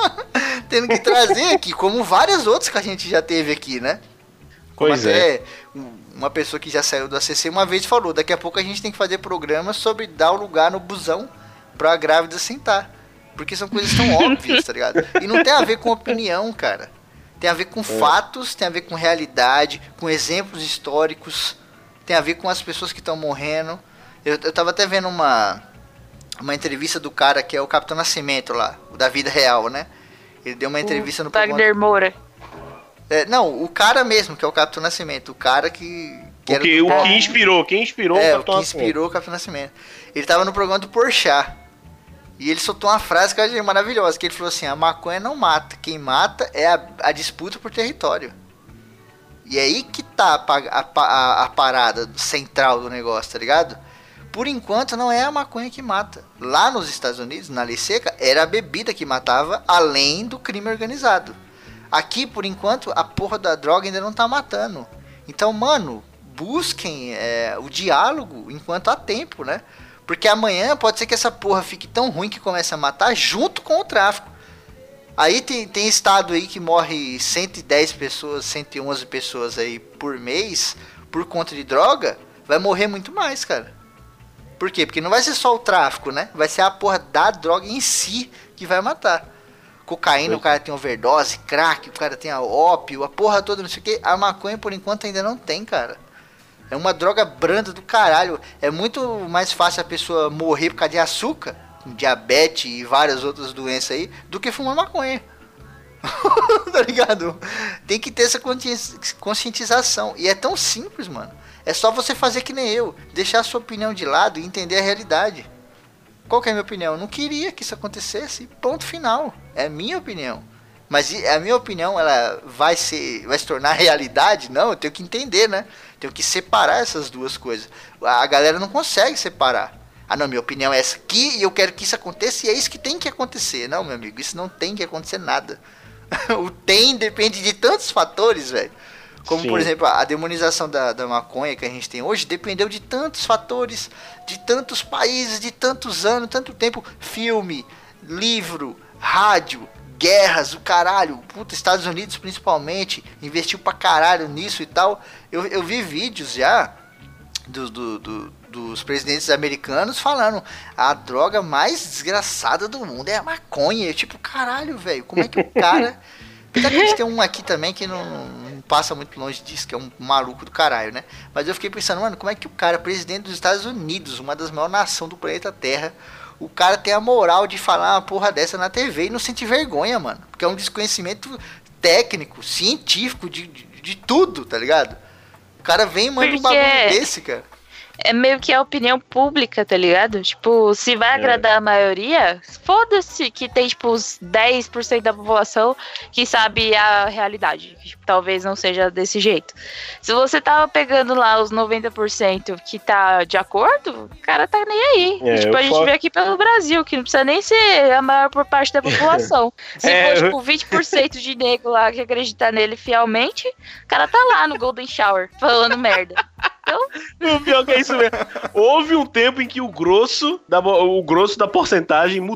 tendo que trazer aqui, como várias outras que a gente já teve aqui, né? Como pois até é. Uma pessoa que já saiu do A C C uma vez falou, daqui a pouco a gente tem que fazer programas sobre dar o lugar no busão pra grávida sentar. Porque são coisas tão óbvias, tá ligado? E não tem a ver com opinião, cara. Tem a ver com é. fatos, tem a ver com realidade, com exemplos históricos, tem a ver com as pessoas que estão morrendo. Eu, eu tava até vendo uma, uma entrevista do cara que é o Capitão Nascimento lá, o da vida real, né? Ele deu uma entrevista o no Wagner Moura. É, não, o cara mesmo, que é o Capitão Nascimento, o cara que... que o, que, do... o que inspirou, quem inspirou é, o Capitão o que Nascimento. inspirou o Capitão Nascimento. Ele tava no programa do Porchat. E ele soltou uma frase que eu achei maravilhosa, que ele falou assim, a maconha não mata, quem mata é a, a disputa por território. E é aí que tá a, a, a, a parada central do negócio, tá ligado? Por enquanto não é a maconha que mata. Lá nos Estados Unidos, na lei seca, era a bebida que matava, além do crime organizado. Aqui, por enquanto, a porra da droga ainda não tá matando. Então, mano, busquem é, o diálogo enquanto há tempo, né? Porque amanhã pode ser que essa porra fique tão ruim que comece a matar junto com o tráfico. Aí tem, tem estado aí que morre cento e dez pessoas, cento e onze pessoas aí por mês por conta de droga. Vai morrer muito mais, cara. Por quê? Porque não vai ser só o tráfico, né? Vai ser a porra da droga em si que vai matar. Cocaína, o cara tem overdose, crack, o cara tem a ópio, a porra toda, não sei o que. A maconha, por enquanto, ainda não tem, cara. É uma droga branda do caralho. É muito mais fácil a pessoa morrer por causa de açúcar, diabetes e várias outras doenças aí, do que fumar maconha. Tá ligado? Tem que ter essa conscientização. E é tão simples, mano. É só você fazer que nem eu. Deixar a sua opinião de lado e entender a realidade. Qual que é a minha opinião? Eu não queria que isso acontecesse. Ponto final. É a minha opinião. Mas a minha opinião, ela vai ser, vai se tornar realidade? Não, eu tenho que entender, né? Tenho que separar essas duas coisas. A galera não consegue separar. Ah, não, minha opinião é essa aqui e eu quero que isso aconteça e é isso que tem que acontecer. Não, meu amigo, isso não tem que acontecer nada. O tem depende de tantos fatores, velho. Como, Sim. por exemplo, a demonização da, da maconha que a gente tem hoje dependeu de tantos fatores, de tantos países, de tantos anos, tanto tempo. Filme, livro, rádio, guerras, o caralho. Puta, Estados Unidos principalmente investiu pra caralho nisso e tal. Eu, eu vi vídeos já do, do, do, dos presidentes americanos falando a droga mais desgraçada do mundo é a maconha. Eu, tipo, caralho, velho, como é que o cara... Apesar que a gente tem um aqui também que não, não passa muito longe disso, que é um maluco do caralho, né? Mas eu fiquei pensando, mano, como é que o cara, presidente dos Estados Unidos, uma das maiores nações do planeta Terra, o cara tem a moral de falar uma porra dessa na T V e não sente vergonha, mano? Porque é um desconhecimento técnico, científico, de, de, de tudo, tá ligado? O cara vem e manda Porque... um bagulho desse, cara. É meio que a opinião pública, tá ligado? Tipo, se vai é. agradar a maioria, foda-se que tem, tipo, os dez por cento da população que sabe a realidade. Que, tipo, talvez não seja desse jeito. Se você tava pegando lá os noventa por cento que tá de acordo, o cara tá nem aí. É, tipo, a gente falo... vê aqui pelo Brasil, que não precisa nem ser a maior por parte da população. Se é, for, tipo, vinte por cento de nego lá que acreditar nele fielmente, o cara tá lá no Golden Shower, falando merda. Então... O pior que é isso mesmo. Houve um tempo em que o grosso da, o grosso da porcentagem uh,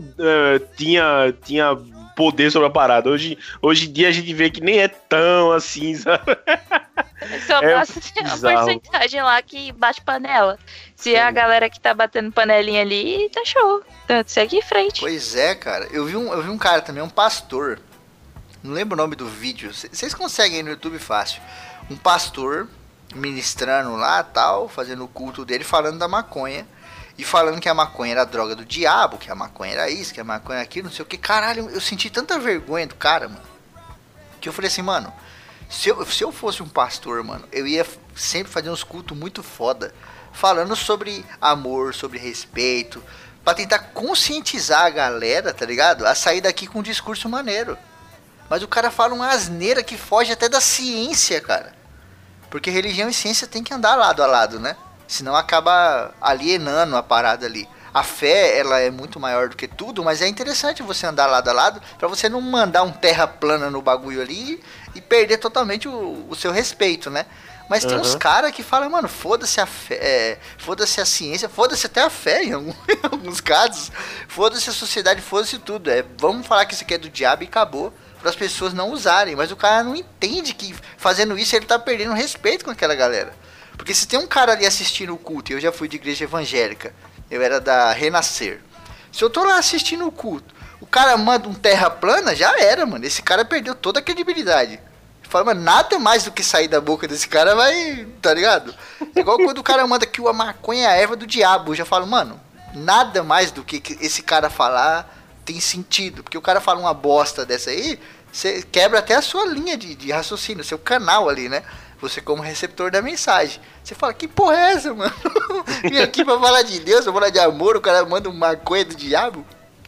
tinha, tinha poder sobre a parada. Hoje, hoje em dia a gente vê que nem é tão assim, sabe? Só É basta ter uma bizarro. porcentagem lá que bate panela. Se a galera que tá batendo panelinha ali, tá show. Então, segue em frente. Pois é, cara. Eu vi um, eu vi um cara também, um pastor. Não lembro o nome do vídeo. C- Vocês conseguem aí no YouTube fácil. Um pastor ministrando lá, tal, fazendo o culto dele, falando da maconha. E falando que a maconha era a droga do diabo, que a maconha era isso, que a maconha era aquilo, não sei o que. Caralho, eu senti tanta vergonha do cara, mano. Que eu falei assim, mano, se eu, se eu fosse um pastor, mano, eu ia f- sempre fazer uns cultos muito foda. Falando sobre amor, sobre respeito. Pra tentar conscientizar a galera, tá ligado? A sair daqui com um discurso maneiro. Mas o cara fala uma asneira que foge até da ciência, cara. Porque religião e ciência tem que andar lado a lado, né? Senão acaba alienando a parada ali. A fé, ela é muito maior do que tudo, mas é interessante você andar lado a lado pra você não mandar um terra plana no bagulho ali e perder totalmente o, o seu respeito, né? Mas tem uns Uhum. caras que falam, mano, foda-se a fé, é, foda-se a ciência, foda-se até a fé em, algum- em alguns casos, foda-se a sociedade, foda-se tudo. É, vamos falar que isso aqui é do diabo e acabou, para as pessoas não usarem. Mas o cara não entende que fazendo isso ele tá perdendo respeito com aquela galera. Porque se tem um cara ali assistindo o culto, eu já fui de igreja evangélica, eu era da Renascer. Se eu tô lá assistindo o culto, o cara manda um terra plana, já era, mano. Esse cara perdeu toda a credibilidade. Fala, mano, nada mais do que sair da boca desse cara vai, tá ligado? É igual quando o cara manda que a maconha é a erva do diabo. Eu já falo, mano, nada mais do que que esse cara falar tem sentido. Porque o cara fala uma bosta dessa aí, você quebra até a sua linha de, de raciocínio, seu canal ali, né? Você como receptor da mensagem. Você fala, que porra é essa, mano? Vim aqui pra falar de Deus, pra falar de amor, o cara manda uma maconha do diabo.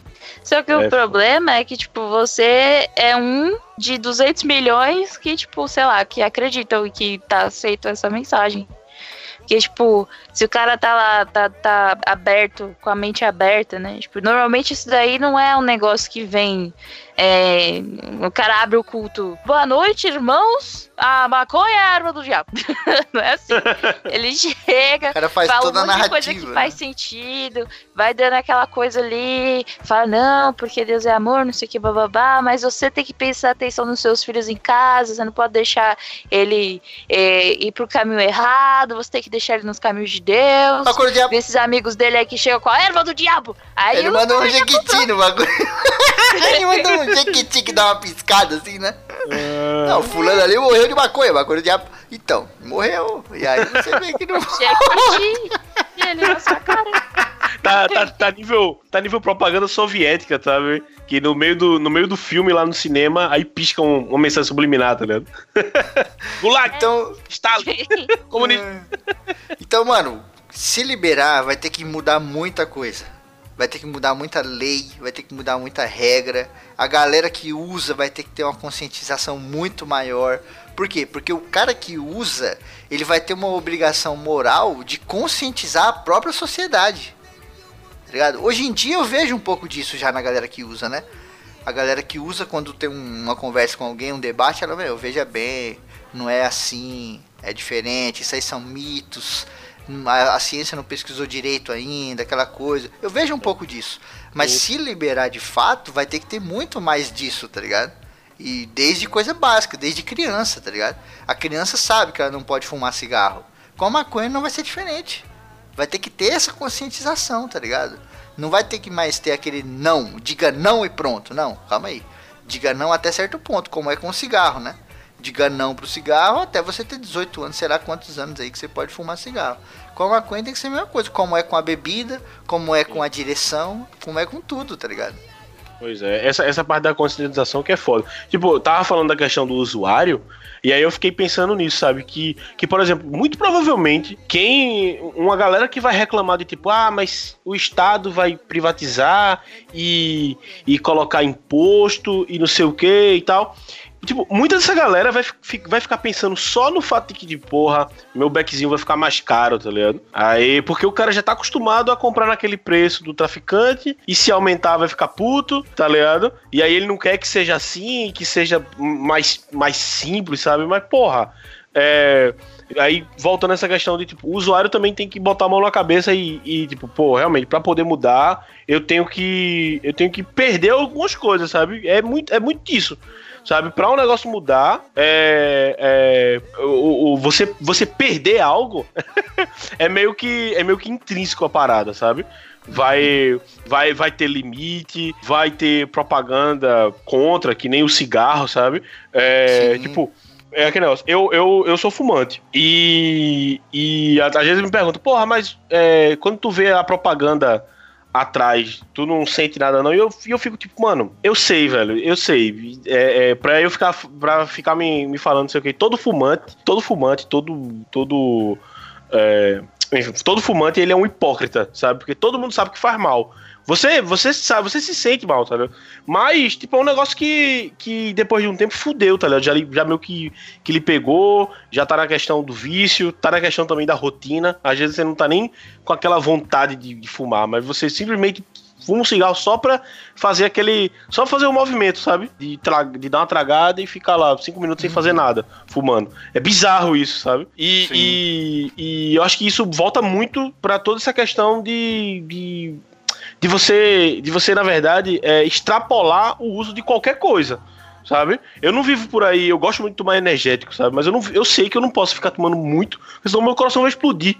Só que É, o problema é que, tipo, você é um de duzentos milhões que, tipo, sei lá, que acreditam e que tá aceito essa mensagem. Porque, tipo, se o cara tá lá, tá, tá aberto, com a mente aberta, né? Tipo, normalmente isso daí não é um negócio que vem... É, o cara abre o culto. Boa noite, irmãos. A maconha é a arma do diabo. Não é assim. Ele chega, O cara faz fala toda um a monte de coisa narrativa, que né? faz sentido, vai dando aquela coisa ali, fala, não, porque Deus é amor, não sei o que, bababá, mas você tem que prestar atenção nos seus filhos em casa, você não pode deixar ele é, ir pro caminho errado, você tem que deixar ele nos caminhos de Deus. Maconha do diabo. Desses amigos dele aí que chegam com a erva do diabo. Aí Ele o manda um cara já jequiti no bagulho. Ele manda um jequiti que dá uma piscada assim, né? Não, fulano ali morreu de maconha, maconha do diabo. Então, morreu. E aí você vê que não... Jequiti, e ele na sua cara. Tá, tá, tá, nível, tá nível propaganda soviética, sabe? Que no meio do, no meio do filme lá no cinema, aí pisca um, uma mensagem subliminar, tá ligado? Gulag, Então, Stalin, comunista. então, mano, se liberar vai ter que mudar muita coisa. Vai ter que mudar muita lei, vai ter que mudar muita regra. A galera que usa vai ter que ter uma conscientização muito maior. Por quê? Porque o cara que usa, ele vai ter uma obrigação moral de conscientizar a própria sociedade. Tá ligado? Hoje em dia eu vejo um pouco disso já na galera que usa, né? A galera que usa quando tem um- uma conversa com alguém, um debate, ela, meu, veja bem, não é assim, é diferente, isso aí são mitos, a, a ciência não pesquisou direito ainda, aquela coisa. Eu vejo um pouco disso. Mas se liberar de fato, vai ter que ter muito mais disso, tá ligado? E desde coisa básica, desde criança, tá ligado? A criança sabe que ela não pode fumar cigarro. Com a maconha não vai ser diferente. Vai ter que ter essa conscientização, tá ligado? Não vai ter que mais ter aquele não, diga não e pronto. Não, calma aí. Diga não até certo ponto, como é com o cigarro, né? Diga não pro cigarro até você ter dezoito anos, será quantos anos aí que você pode fumar cigarro. Com a maconha tem que ser a mesma coisa, como é com a bebida, como é com a direção, como é com tudo, tá ligado? Pois é, essa, essa parte da conscientização que é foda. Tipo, eu tava falando da questão do usuário, e aí eu fiquei pensando nisso, sabe? Que, que, por exemplo, muito provavelmente, quem. Uma galera que vai reclamar de tipo, ah, mas o Estado vai privatizar e, e colocar imposto e não sei o que e tal. Tipo, muita dessa galera vai, fi- vai ficar pensando só no fato de que, de porra, meu beckzinho vai ficar mais caro, tá ligado? Aí, porque o cara já tá acostumado a comprar naquele preço do traficante, e se aumentar vai ficar puto, tá ligado? E aí ele não quer que seja assim, que seja mais, mais simples, sabe? Mas, porra, é... Aí, voltando nessa questão de, tipo, o usuário também tem que botar a mão na cabeça e, e tipo, pô, realmente, pra poder mudar, eu tenho que eu tenho que perder algumas coisas, sabe? É muito, é muito disso. sabe? Pra um negócio mudar, é, é, o, o, você, você perder algo é, meio que, é meio que intrínseco a parada, sabe? Vai, vai, vai ter limite, vai ter propaganda contra, que nem o cigarro, sabe? É, tipo, é aquele negócio. Eu, eu, eu sou fumante. E, e às vezes me perguntam, porra, mas é, quando tu vê a propaganda atrás, tu não sente nada não? E eu, eu fico tipo, mano, eu sei, velho, eu sei. É, é, pra eu ficar, pra ficar me, me falando, não sei o que, todo fumante, todo fumante, todo. todo é, enfim, todo fumante, ele é um hipócrita, sabe? Porque todo mundo sabe que faz mal. Você, você sabe, você se sente mal, tá ligado? Mas, tipo, é um negócio que, que depois de um tempo fudeu, tá ligado? Já, já meio que, que lhe pegou, já tá na questão do vício, tá na questão também da rotina. Às vezes você não tá nem com aquela vontade de, de fumar, mas você simplesmente fuma um cigarro só pra fazer aquele... Só fazer um movimento, sabe? De, tra, de dar uma tragada e ficar lá cinco minutos sem fazer nada, fumando. É bizarro isso, sabe? E, e, e eu acho que isso volta muito pra toda essa questão de... de De você, de você, na verdade, é, extrapolar o uso de qualquer coisa, sabe? Eu não vivo por aí, eu gosto muito de tomar energético, sabe? Mas eu, não, eu sei que eu não posso ficar tomando muito, porque senão meu coração vai explodir.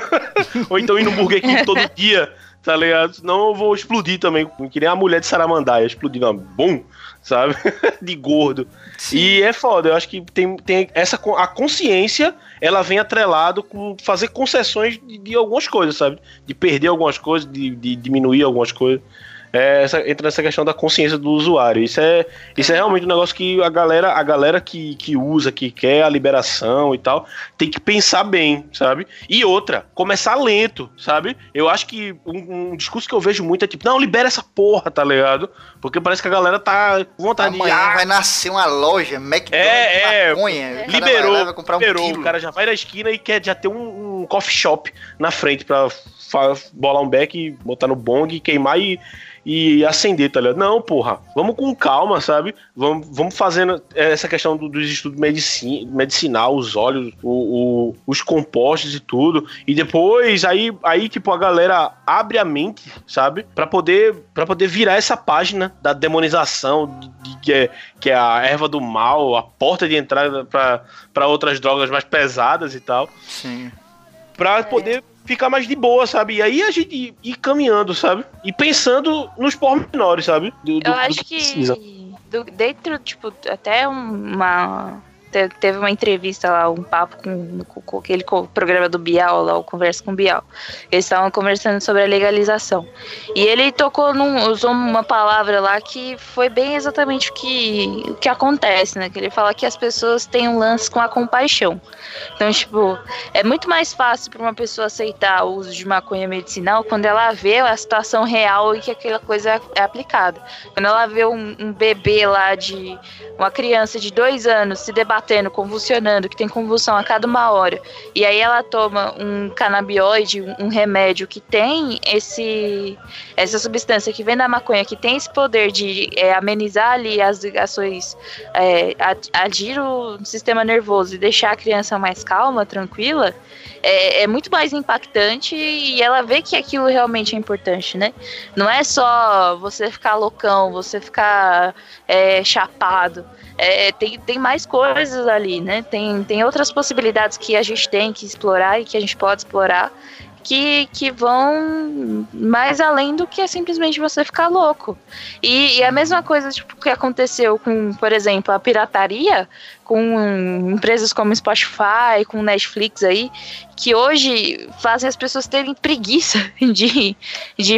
Ou então ir no Burger King todo dia, tá ligado? Senão eu vou explodir também, que nem a mulher de Saramandaia, explodir, não, bom, sabe? De gordo. Sim. E é foda, eu acho que tem, tem essa, a consciência, ela vem atrelado com fazer concessões de, de algumas coisas, sabe? De perder algumas coisas, de, de diminuir algumas coisas. É, essa, entra nessa questão da consciência do usuário. Isso é, isso é realmente um negócio que a galera, a galera que, que usa, que quer a liberação e tal, tem que pensar bem, sabe? E outra, começar lento, sabe? Eu acho que um, um discurso que eu vejo muito é tipo, não, libera essa porra, tá ligado? Porque parece que a galera tá com vontade Amanhã de... Amanhã vai nascer uma loja, McDonald's, é, é, maconha. É. Liberou, vai, vai comprar liberou, um quilo. O cara já vai na esquina e quer já ter um, um coffee shop na frente pra fa- bolar um beck, botar no bong, queimar e... e acender, tá ligado? Não, porra, vamos com calma, sabe? Vamos, vamos fazendo essa questão do, dos estudos medicin, medicinal, os óleos, o, o, os compostos e tudo, e depois aí, aí, tipo, a galera abre a mente, sabe? Pra poder, pra poder virar essa página da demonização, de, de, que, é, que é a erva do mal, a porta de entrada pra, pra outras drogas mais pesadas e tal. Sim. Pra é. poder... ficar mais de boa, sabe? E aí a gente ir caminhando, sabe? E pensando nos pormenores, sabe? Do, do, eu acho do que, que do, dentro, tipo, até uma... Teve uma entrevista lá, um papo com, com, com aquele programa do Bial, lá, o Conversa com o Bial. Eles estavam conversando sobre a legalização. E ele tocou num, usou uma palavra lá que foi bem exatamente o que, o que acontece, né? Que ele fala que as pessoas têm um lance com a compaixão. Então, tipo, é muito mais fácil para uma pessoa aceitar o uso de maconha medicinal quando ela vê a situação real e que aquela coisa é aplicada. Quando ela vê um, um bebê lá de... uma criança de dois anos se debatendo, convulsionando, que tem convulsão a cada uma hora, e aí ela toma um canabinoide, um remédio que tem esse, essa substância que vem da maconha, que tem esse poder de é, amenizar ali as ligações, é, agir o sistema nervoso e deixar a criança mais calma, tranquila, é, é muito mais impactante e ela vê que aquilo realmente é importante, né? Não é só você ficar loucão, você ficar é, chapado. É, tem, tem mais coisas ali, né? Tem, tem outras possibilidades que a gente tem que explorar e que a gente pode explorar que, que vão mais além do que é simplesmente você ficar louco. E, e a mesma coisa tipo, que aconteceu com, por exemplo, a pirataria, com empresas como Spotify, com Netflix aí, que hoje fazem as pessoas terem preguiça de, de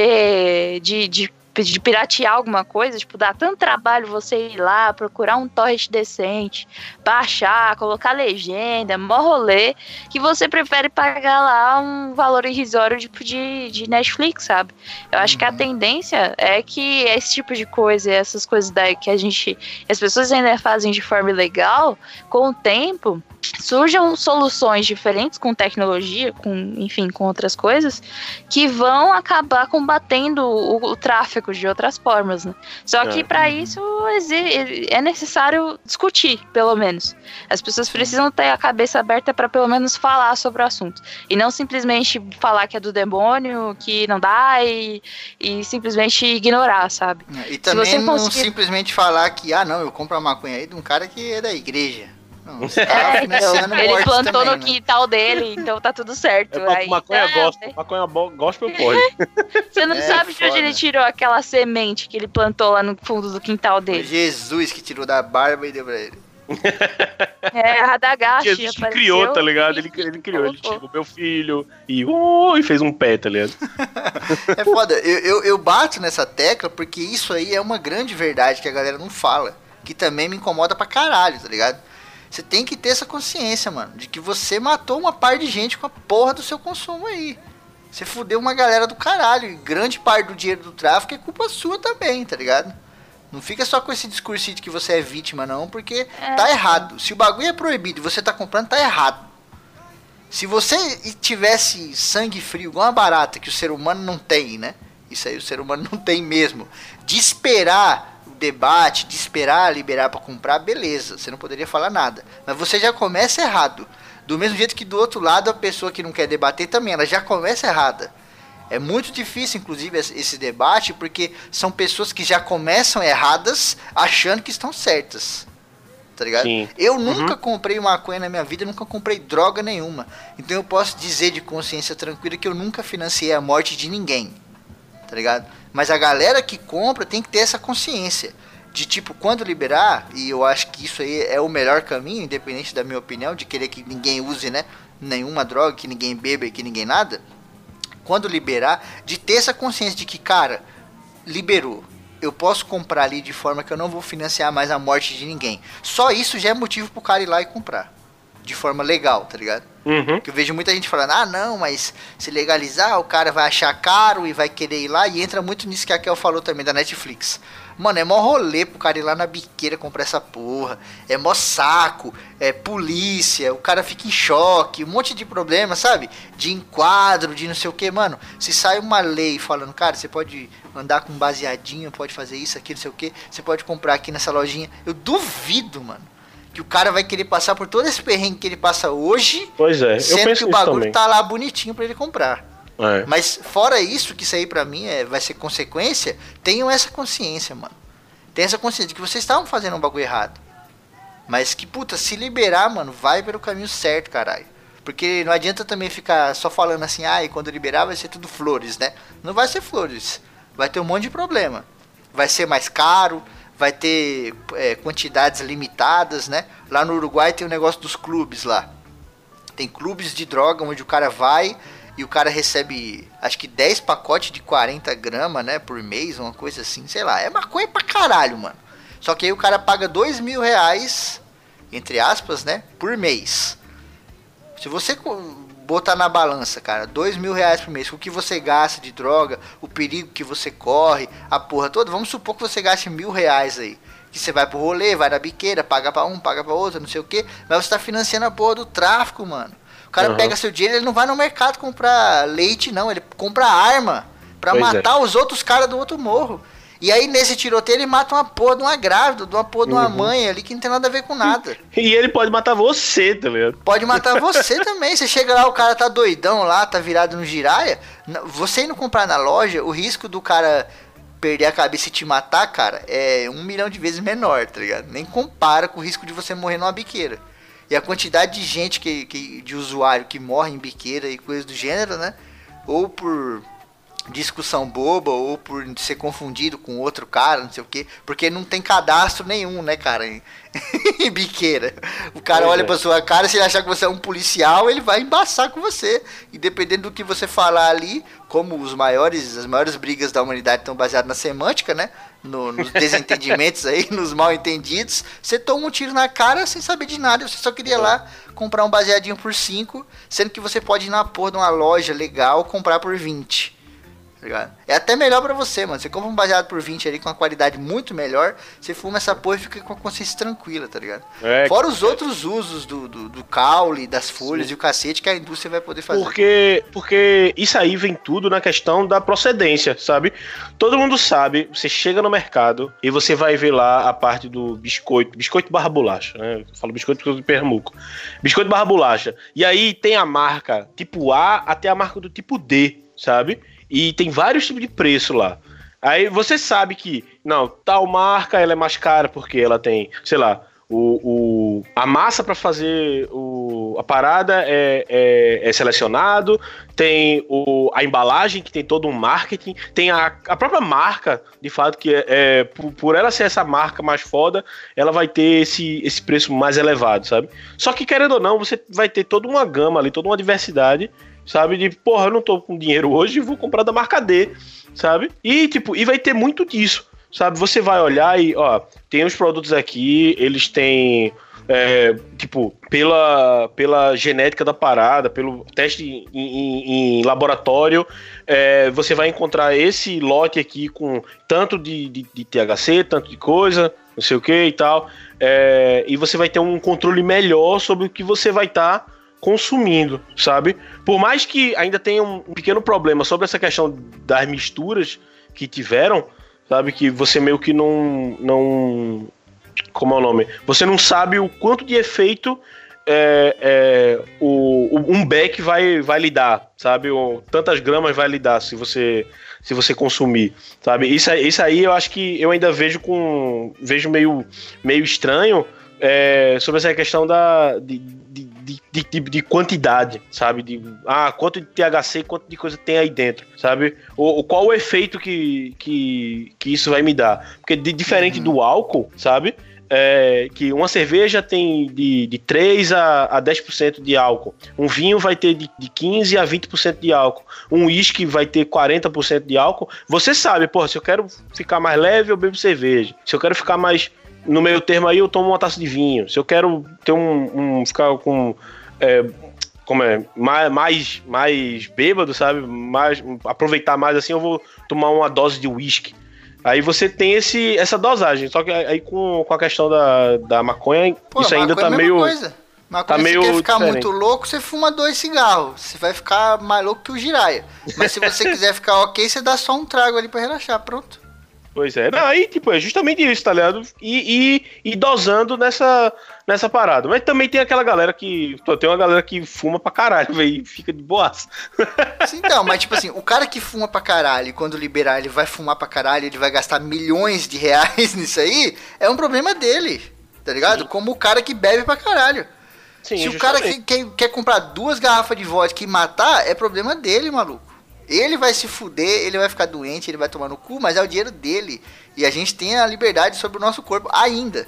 fazer, de, de de piratear alguma coisa, tipo, dá tanto trabalho você ir lá, procurar um torrent decente, baixar, colocar legenda, mó rolê, que você prefere pagar lá um valor irrisório tipo de, de Netflix, sabe? Eu acho uhum. que a tendência é que esse tipo de coisa, essas coisas daí que a gente, as pessoas ainda fazem de forma ilegal, com o tempo, surjam soluções diferentes com tecnologia, com, enfim, com outras coisas, que vão acabar combatendo o, o tráfico de outras formas, né? Só que É. para isso é necessário discutir, pelo menos. As pessoas precisam ter a cabeça aberta para pelo menos falar sobre o assunto. E não simplesmente falar que é do demônio, que não dá e, e simplesmente ignorar, sabe? E também você não conseguir- simplesmente falar que, ah, não, eu compro a maconha aí de um cara que é da igreja. Não, você tá É, então, financiando ele mortes plantou também, no né? quintal dele, então tá tudo certo. É pra Aí, maconha ah, gospel, maconha bo- gospel pode. Você não É, sabe de onde foda. ele tirou aquela semente que ele plantou lá no fundo do quintal Foi dele. Jesus que tirou da barba e deu pra ele. É, a Radagast Jesus que apareceu criou, tá ligado? e Ele, ele criou, ele colocou. tirou meu filho e, uh, e fez um pé, tá ligado? É foda, eu, eu, eu bato nessa tecla porque isso aí é uma grande verdade que a galera não fala. Que também me incomoda pra caralho, tá ligado? Você tem que ter essa consciência, mano, de que você matou uma par de gente com a porra do seu consumo aí. Você fudeu uma galera do caralho. E grande parte do dinheiro do tráfico é culpa sua também, tá ligado? Não fica só com esse discurso de que você é vítima, não, porque É. tá errado. Se o bagulho é proibido e você tá comprando, tá errado. Se você tivesse sangue frio, igual uma barata, que o ser humano não tem, né? Isso aí o ser humano não tem mesmo. De esperar o debate, de esperar liberar pra comprar, beleza. Você não poderia falar nada. Mas você já começa errado. Do mesmo jeito que do outro lado, a pessoa que não quer debater também, ela já começa errada. É muito difícil, inclusive, esse debate, porque são pessoas que já começam erradas, achando que estão certas. Tá ligado? Sim. Eu nunca comprei maconha na minha vida, nunca comprei droga nenhuma. Então eu posso dizer de consciência tranquila que eu nunca financiei a morte de ninguém. Tá ligado? Mas a galera que compra tem que ter essa consciência. De tipo, quando liberar, e eu acho que isso aí é o melhor caminho, independente da minha opinião, de querer que ninguém use, né, nenhuma droga, que ninguém beba e que ninguém nada. Quando liberar, de ter essa consciência de que, cara, liberou. Eu posso comprar ali de forma que eu não vou financiar mais a morte de ninguém. Só isso já é motivo pro cara ir lá e comprar. De forma legal, tá ligado? Uhum. Porque eu vejo muita gente falando, ah não, mas se legalizar, o cara vai achar caro e vai querer ir lá. E entra muito nisso que a Kel falou também, da Netflix. Mano, é mó rolê pro cara ir lá na biqueira comprar essa porra. É mó saco, é polícia, o cara fica em choque, um monte de problema, sabe? De enquadro, de não sei o que, mano. Se sai uma lei falando, cara, você pode andar com baseadinho, pode fazer isso, aqui, não sei o que, você pode comprar aqui nessa lojinha. Eu duvido, mano, que o cara vai querer passar por todo esse perrengue que ele passa hoje, Pois é, eu sendo penso que o nisso bagulho também. tá lá bonitinho pra ele comprar. É. Mas fora isso, que isso aí pra mim é, vai ser consequência, tenham essa consciência, mano. Tenham essa consciência de que vocês estavam fazendo um bagulho errado. Mas que, puta, se liberar, mano, vai pelo caminho certo, caralho. Porque não adianta também ficar só falando assim, ah, e quando liberar vai ser tudo flores, né? Não vai ser flores. Vai ter um monte de problema. Vai ser mais caro, vai ter é, quantidades limitadas, né? Lá no Uruguai tem o negócio dos clubes lá. Tem clubes de droga onde o cara vai e o cara recebe, acho que dez pacotes de quarenta gramas, né, por mês, uma coisa assim, sei lá. É maconha pra caralho, mano. Só que aí o cara paga dois mil reais, entre aspas, né, por mês. Se você botar na balança, cara, dois mil reais por mês, o que você gasta de droga, o perigo que você corre, a porra toda, vamos supor que você gaste mil reais aí. Que você vai pro rolê, vai na biqueira, paga pra um, paga pra outro, não sei o que, mas você tá financiando a porra do tráfico, mano. O cara Uhum. pega seu dinheiro, ele não vai no mercado comprar leite, não. Ele compra arma pra Pois matar os outros caras do outro morro. E aí, nesse tiroteio, ele mata uma porra de uma grávida, de uma porra de uma Uhum. mãe ali que não tem nada a ver com nada. E ele pode matar você, tá ligado? Pode matar você também. Você chega lá, o cara tá doidão lá, tá virado no giraia. N- Você indo comprar na loja, o risco do cara perder a cabeça e te matar, cara, é um milhão de vezes menor, tá ligado? Nem compara com o risco de você morrer numa biqueira. E a quantidade de gente, que, que, de usuário que morre em biqueira e coisas do gênero, né? Ou por discussão boba, ou por ser confundido com outro cara, não sei o quê. Porque não tem cadastro nenhum, né, cara, em, em biqueira. O cara Pois olha é. pra sua cara, se ele achar que você é um policial, ele vai embaçar com você. E dependendo do que você falar ali, como os maiores, as maiores brigas da humanidade estão baseadas na semântica, né? No- nos desentendimentos aí, nos mal entendidos, você toma um tiro na cara sem saber de nada. Você só queria lá comprar um baseadinho por cinco, sendo que você pode ir na porra de uma loja legal comprar por vinte. tá ligado? É até melhor pra você, mano. Você compra um baseado por vinte ali com uma qualidade muito melhor, você fuma essa porra e fica com a consciência tranquila, tá ligado? É, Fora os outros usos do, do, do caule, das folhas Sim. e o cacete que a indústria vai poder fazer. Porque, porque isso aí vem tudo na questão da procedência, sabe? Todo mundo sabe, você chega no mercado e você vai ver lá a parte do biscoito, biscoito barra bolacha, né? Eu falo biscoito porque eu sou de Pernambuco. Biscoito barra bolacha. E aí tem a marca tipo A até a marca do tipo D, sabe? E tem vários tipos de preço lá. Aí você sabe que, não, tal marca ela é mais cara porque ela tem, sei lá, o, o, a massa para fazer o, a parada é, é, é selecionado, tem o, a embalagem que tem todo um marketing, tem a, a própria marca, de fato, que é, é por, por ela ser essa marca mais foda, ela vai ter esse, esse preço mais elevado, sabe? Só que, querendo ou não, você vai ter toda uma gama ali, toda uma diversidade, sabe? De, porra, eu não tô com dinheiro hoje, vou comprar da marca D, sabe? E, tipo, e vai ter muito disso, sabe? Você vai olhar e, ó, tem os produtos aqui, eles têm, é, tipo, pela, pela genética da parada, pelo teste em, em, em laboratório, é, você vai encontrar esse lote aqui com tanto de, de, de T H C, tanto de coisa, não sei o que e tal, é, e você vai ter um controle melhor sobre o que você vai estar tá consumindo, sabe? Por mais que ainda tenha um pequeno problema sobre essa questão das misturas que tiveram, sabe? Que você meio que não... não como é o nome? Você não sabe o quanto de efeito é, é, o, o, um beck vai, vai lhe dar, sabe? O, tantas gramas vai lhe dar se você, se você consumir, sabe? Isso, isso aí eu acho que eu ainda vejo com... vejo meio, meio estranho é, sobre essa questão da... De, de, De, de, de quantidade, sabe? De, ah, quanto de T H C, quanto de coisa tem aí dentro, sabe? O, o, qual o efeito que, que, que isso vai me dar? Porque de, diferente uhum. do álcool, sabe? É, que uma cerveja tem de, de três a dez por cento de álcool. Um vinho vai ter de, de quinze a vinte por cento de álcool. Um uísque vai ter quarenta por cento de álcool. Você sabe, pô, se eu quero ficar mais leve, eu bebo cerveja. Se eu quero ficar mais... no meio termo aí eu tomo uma taça de vinho. Se eu quero ter um, um ficar com é, como é mais, mais mais bêbado, sabe, mais aproveitar mais assim, eu vou tomar uma dose de uísque. Aí você tem esse essa dosagem. Só que aí com, com a questão da, da maconha, Pô, isso ainda tá meio coisa. Maconha, tá meio você quer ficar diferente. Muito louco, você fuma dois cigarros. Você vai ficar mais louco que o Jiraya. Mas se você quiser ficar ok, você dá só um trago ali pra relaxar, pronto. Pois é, não, aí tipo, é justamente isso, tá ligado? E, e, e dosando nessa, nessa parada. Mas também tem aquela galera que. Pô, tem uma galera que fuma pra caralho, velho, e fica de boas. Sim, não, mas tipo assim, o cara que fuma pra caralho, quando liberar ele vai fumar pra caralho, ele vai gastar milhões de reais nisso aí, é um problema dele, tá ligado? Sim. Como o cara que bebe pra caralho. Sim, Se justamente. o cara que quer, quer comprar duas garrafas de vodka e matar, é problema dele, maluco. Ele vai se fuder, ele vai ficar doente, ele vai tomar no cu, mas é o dinheiro dele. E a gente tem a liberdade sobre o nosso corpo ainda.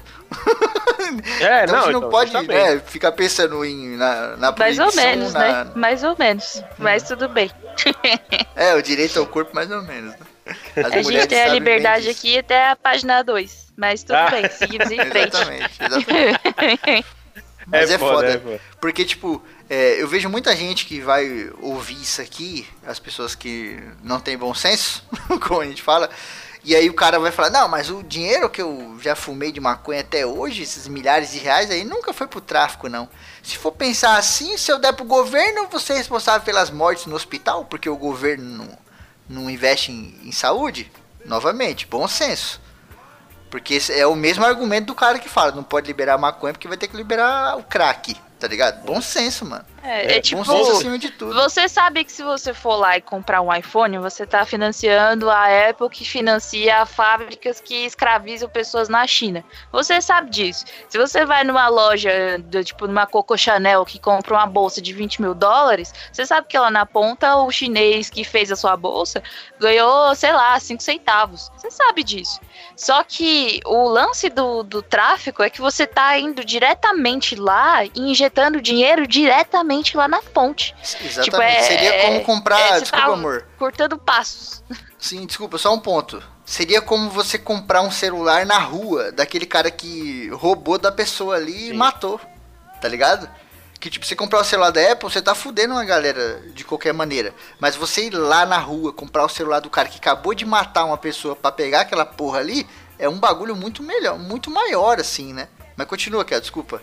É, então não, a gente não então, pode né, ficar pensando em, na, na mais ou menos, na... né? Mais ou menos. Mas tudo bem. É, o direito ao corpo mais ou menos, né? As a gente tem a liberdade aqui até a página dois. Mas tudo ah. bem, seguimos em frente. Exatamente, exatamente. Mas é, é foda, foda. É foda. Porque, tipo... É, eu vejo muita gente que vai ouvir isso aqui, as pessoas que não têm bom senso, como a gente fala, e aí o cara vai falar, não, mas o dinheiro que eu já fumei de maconha até hoje, esses milhares de reais aí, nunca foi pro tráfico, não. Se for pensar assim, se eu der pro governo, você é responsável pelas mortes no hospital, porque o governo não, não investe em, em saúde? Novamente, bom senso. Porque esse é o mesmo argumento do cara que fala, não pode liberar maconha porque vai ter que liberar o crack. Tá ligado? Bom senso, mano. É, é, é tipo, bom senso acima de tudo. Você sabe que se você for lá e comprar um iPhone, você tá financiando a Apple, que financia fábricas que escravizam pessoas na China. Você sabe disso. Se você vai numa loja, do, tipo numa Coco Chanel, que compra uma bolsa de vinte mil dólares, você sabe que lá na ponta o chinês que fez a sua bolsa ganhou, sei lá, cinco centavos. Você sabe disso. Só que o lance do, do tráfico é que você tá indo diretamente lá e injetando dinheiro diretamente lá na fonte. Exatamente. Tipo, é, Seria como comprar... É, desculpa, tá amor. Cortando passos. Sim, desculpa, só um ponto. Seria como você comprar um celular na rua daquele cara que roubou da pessoa ali Sim. e matou. Tá ligado? Que tipo, você comprar o celular da Apple, você tá fudendo uma galera de qualquer maneira. Mas você ir lá na rua, comprar o celular do cara que acabou de matar uma pessoa pra pegar aquela porra ali, é um bagulho muito melhor, muito maior assim, né? Mas continua, Kel, desculpa.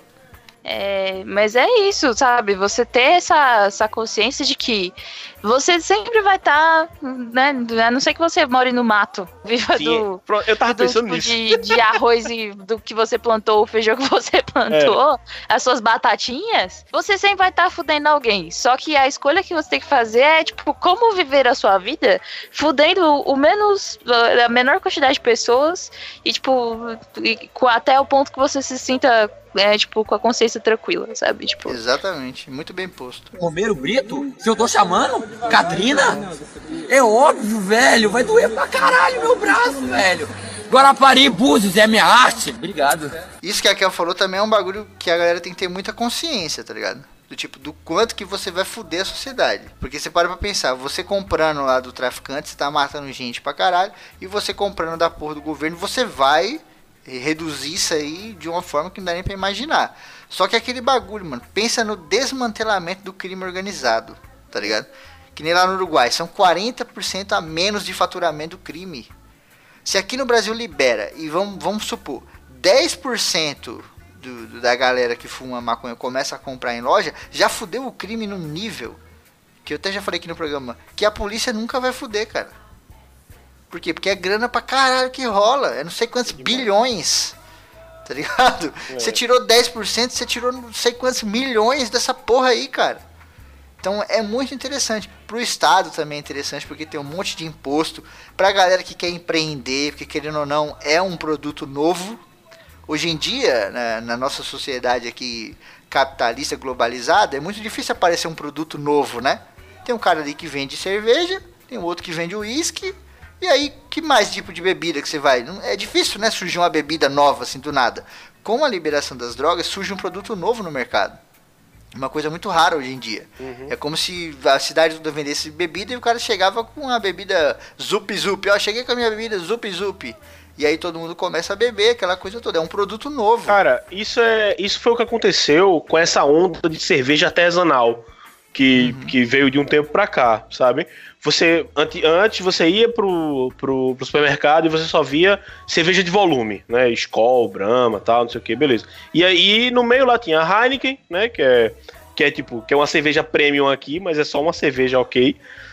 É, mas é isso, sabe? Você ter essa, essa consciência de que você sempre vai estar, tá, né? A não ser que você more no mato, viva Sim, do, eu tava do pensando tipo nisso. De, de arroz e do que você plantou, o feijão que você plantou, é. as suas batatinhas, você sempre vai estar tá fudendo alguém. Só que a escolha que você tem que fazer é, tipo, como viver a sua vida fudendo o menos, a menor quantidade de pessoas e, tipo, e, até o ponto que você se sinta é, tipo, com a consciência tranquila, sabe? Tipo... Exatamente, muito bem posto. Romero Brito? Se eu tô chamando? Katrina? É óbvio, velho, vai doer pra caralho meu braço, velho. Guarapari, Búzios, é minha arte. Obrigado. Isso que a Kel falou também é um bagulho que a galera tem que ter muita consciência, tá ligado? Do tipo, do quanto que você vai fuder a sociedade. Porque você para pra pensar, você comprando lá do traficante, você tá matando gente pra caralho, e você comprando da porra do governo, você vai reduzir isso aí de uma forma que não dá nem pra imaginar. Só que aquele bagulho, mano, pensa no desmantelamento do crime organizado, tá ligado? Que nem lá no Uruguai, são quarenta por cento a menos de faturamento do crime. Se aqui no Brasil libera, e vamos, vamos supor, dez por cento do, do, da galera que fuma maconha começa a comprar em loja, já fudeu o crime num nível, que eu até já falei aqui no programa, que a polícia nunca vai fuder, cara. Por quê? Porque é grana pra caralho que rola. É não sei quantos bilhões. Tá ligado? É. Você tirou dez por cento, você tirou não sei quantos milhões dessa porra aí, cara. Então é muito interessante. Pro Estado também é interessante, porque tem um monte de imposto. Pra galera que quer empreender, porque querendo ou não, é um produto novo. Hoje em dia, na, na nossa sociedade aqui capitalista, globalizada, é muito difícil aparecer um produto novo, né? Tem um cara ali que vende cerveja, tem um outro que vende uísque. E aí, que mais tipo de bebida que você vai? É difícil, né, surgir uma bebida nova, assim, do nada. Com a liberação das drogas, surge um produto novo no mercado. Uma coisa muito rara hoje em dia. Uhum. É como se a cidade toda vendesse bebida e o cara chegava com a bebida Zup Zup. Ó, cheguei com a minha bebida Zup Zup. E aí todo mundo começa a beber, aquela coisa toda. É um produto novo. Cara, isso, é, isso foi o que aconteceu com essa onda de cerveja artesanal. Que, uhum. que veio de um tempo pra cá, sabe? Você, antes, antes você ia pro, pro, pro supermercado e você só via cerveja de volume, né? Skol, Brahma, tal, não sei o que, beleza. E aí no meio lá tinha a Heineken, né? Que é, que é tipo, que é uma cerveja premium aqui, mas é só uma cerveja ok.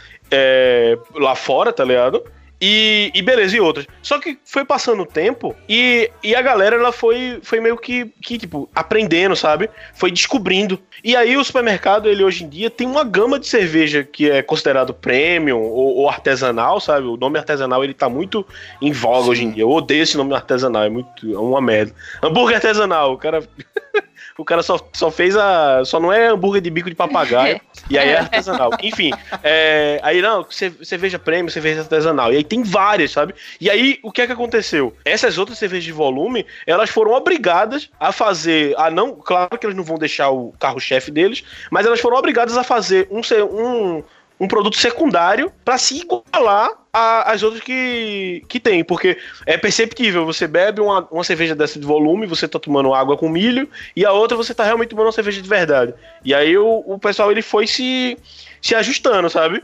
É, lá fora, tá ligado? E, e beleza, e outras. Só que foi passando o tempo e, e a galera ela foi, foi meio que, que, tipo, aprendendo, sabe? Foi descobrindo. E aí o supermercado, ele hoje em dia tem uma gama de cerveja que é considerado premium ou, ou artesanal, sabe? O nome artesanal, ele tá muito em voga Sim. hoje em dia. Eu odeio esse nome artesanal, é muito, é uma merda. Hambúrguer artesanal, o cara... O cara só, só fez a... Só não é hambúrguer de bico de papagaio. E aí é artesanal. Enfim. É, aí não, cerveja premium, cerveja artesanal. E aí tem várias, sabe? E aí, o que é que aconteceu? Essas outras cervejas de volume, elas foram obrigadas a fazer... A não, claro que eles não vão deixar o carro-chefe deles, mas elas foram obrigadas a fazer um... um um produto secundário para se igualar às outras que, que tem, porque é perceptível, você bebe uma, uma cerveja dessa de volume, você tá tomando água com milho, e a outra você tá realmente tomando uma cerveja de verdade. E aí o, o pessoal ele foi se, se ajustando, sabe?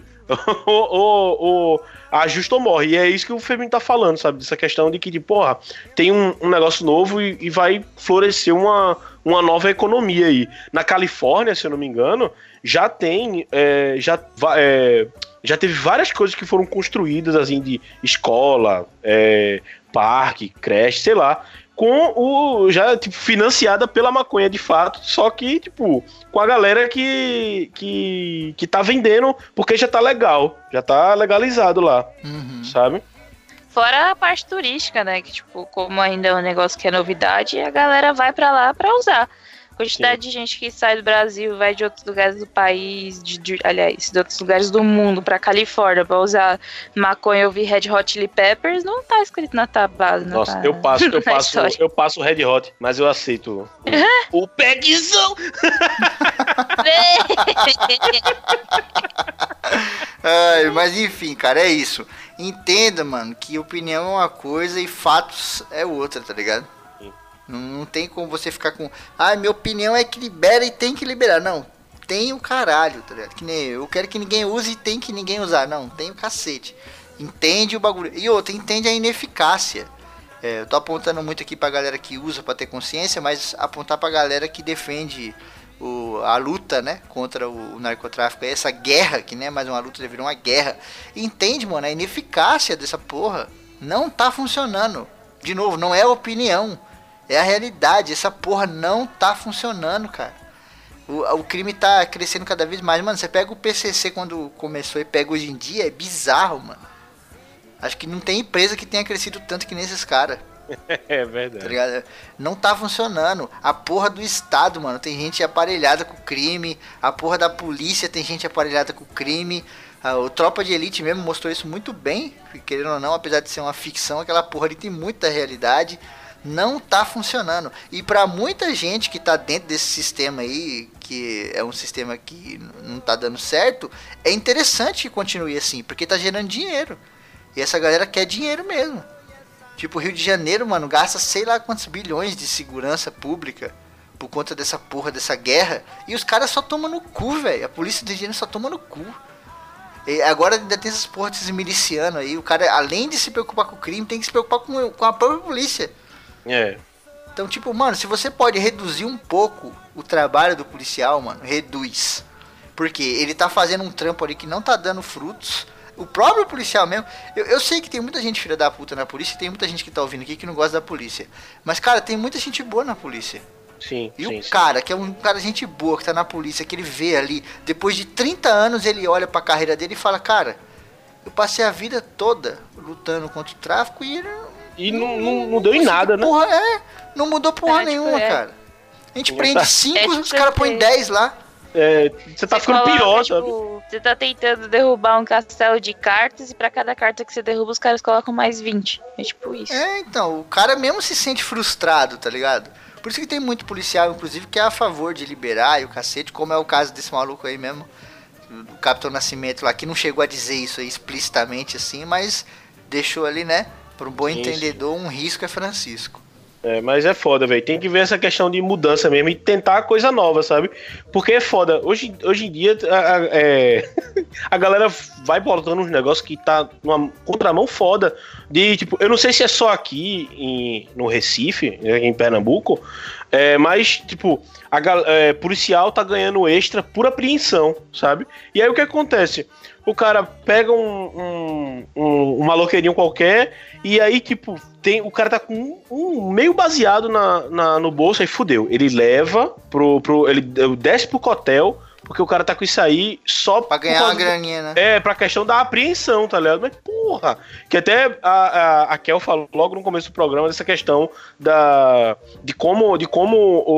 o, o, o ajusta ou morre, e é isso que o Febinho tá falando, sabe? Dessa questão de que, de, porra, tem um, um negócio novo e, e vai florescer uma, uma nova economia aí. Na Califórnia, se eu não me engano, já tem, é, já, é, já teve várias coisas que foram construídas, assim, de escola, é, parque, creche, sei lá, com o, já, tipo, financiada pela maconha de fato, só que, tipo, com a galera que, que, que tá vendendo, porque já tá legal, já tá legalizado lá, uhum. sabe? Fora a parte turística, né, que, tipo, como ainda é um negócio que é novidade, a galera vai pra lá pra usar. Quantidade Sim. de gente que sai do Brasil, vai de outros lugares do país, de, de, aliás, de outros lugares do mundo pra Califórnia pra usar maconha e ouvir Red Hot Chili Peppers, não tá escrito na tabela. Nossa, tá, eu passo, eu passo, eu passo o Red Hot, mas eu aceito o, o Pegzão. Ai, mas enfim, cara, é isso. Entenda, mano, que opinião é uma coisa e fatos é outra, tá ligado? Não, não tem como você ficar com... Ah, minha opinião é que libera e tem que liberar. Não, tem o caralho, tá ligado? Que nem eu, eu quero que ninguém use e tem que ninguém usar. Não, tem o cacete. Entende o bagulho. E outra, entende a ineficácia. É, eu tô apontando muito aqui pra galera que usa pra ter consciência, mas apontar pra galera que defende o, a luta, né, contra o, o narcotráfico. Essa guerra, que não é mais uma luta, virou uma guerra. Entende, mano, a ineficácia dessa porra não tá funcionando. De novo, não é opinião, é a realidade. Essa porra não tá funcionando, cara. O, o crime tá crescendo cada vez mais. Mano, você pega o P C C quando começou e pega hoje em dia, é bizarro, mano. Acho que não tem empresa que tenha crescido tanto que nesses caras. É verdade. Tá ligado? Não tá funcionando. A porra do Estado, mano, tem gente aparelhada com o crime. A porra da polícia tem gente aparelhada com o crime. O Tropa de Elite mesmo mostrou isso muito bem. Querendo ou não, apesar de ser uma ficção, aquela porra ali tem muita realidade. Não tá funcionando. E pra muita gente que tá dentro desse sistema aí, que é um sistema que não tá dando certo, é interessante que continue assim, porque tá gerando dinheiro. E essa galera quer dinheiro mesmo. Tipo, o Rio de Janeiro, mano, gasta sei lá quantos bilhões de segurança pública por conta dessa porra, dessa guerra. E os caras só tomam no cu, velho. A polícia do Rio de Janeiro só toma no cu. E agora ainda tem essas porras desses milicianos aí. O cara, além de se preocupar com o crime, tem que se preocupar com, com a própria polícia. É. Então, tipo, mano, se você pode reduzir um pouco o trabalho do policial, mano, reduz. Porque ele tá fazendo um trampo ali que não tá dando frutos. O próprio policial mesmo, eu, eu sei que tem muita gente filha da puta na polícia, tem muita gente que tá ouvindo aqui que não gosta da polícia. Mas, cara, tem muita gente boa na polícia. Sim, e sim, o sim. cara, que é um cara gente boa, que tá na polícia, que ele vê ali, depois de trinta anos, ele olha pra carreira dele e fala, cara, eu passei a vida toda lutando contra o tráfico e... E não, não, não deu em nada, né? Porra, é, não mudou porra É, tipo, nenhuma, é. cara. A gente Não prende tá- cinco, É, tipo, os caras põem você- dez lá. É, você tá Você ficando coloca, pior, tipo, sabe? Você tá tentando derrubar um castelo de cartas e pra cada carta que você derruba, os caras colocam mais vinte. É tipo isso. É, então, o cara mesmo se sente frustrado, tá ligado? Por isso que tem muito policial, inclusive, que é a favor de liberar e o cacete, como é o caso desse maluco aí mesmo, do Capitão Nascimento lá, que não chegou a dizer isso aí explicitamente assim, mas deixou ali, né, para um bom Isso. entendedor, um risco é Francisco. É, mas é foda, velho. Tem que ver essa questão de mudança mesmo e tentar coisa nova, sabe? Porque é foda. Hoje, hoje em dia, a, a, é... a galera vai botando uns negócios que tá numa contramão foda. De, tipo, eu não sei se é só aqui em, no Recife, em Pernambuco, é, mas, tipo, a gal- é, policial tá ganhando extra por apreensão, sabe? E aí o que acontece? O cara pega um, um, um, um maloqueirinho qualquer e aí, tipo, tem, o cara tá com um, um meio baseado na, na, no bolso, aí fudeu. Ele leva pro, pro... Ele desce pro cotel, porque o cara tá com isso aí só Pra ganhar por uma causa- graninha, né? É, pra questão da apreensão, tá ligado? Mas porra, que até a, a, a Kel falou logo no começo do programa dessa questão da, de como, de como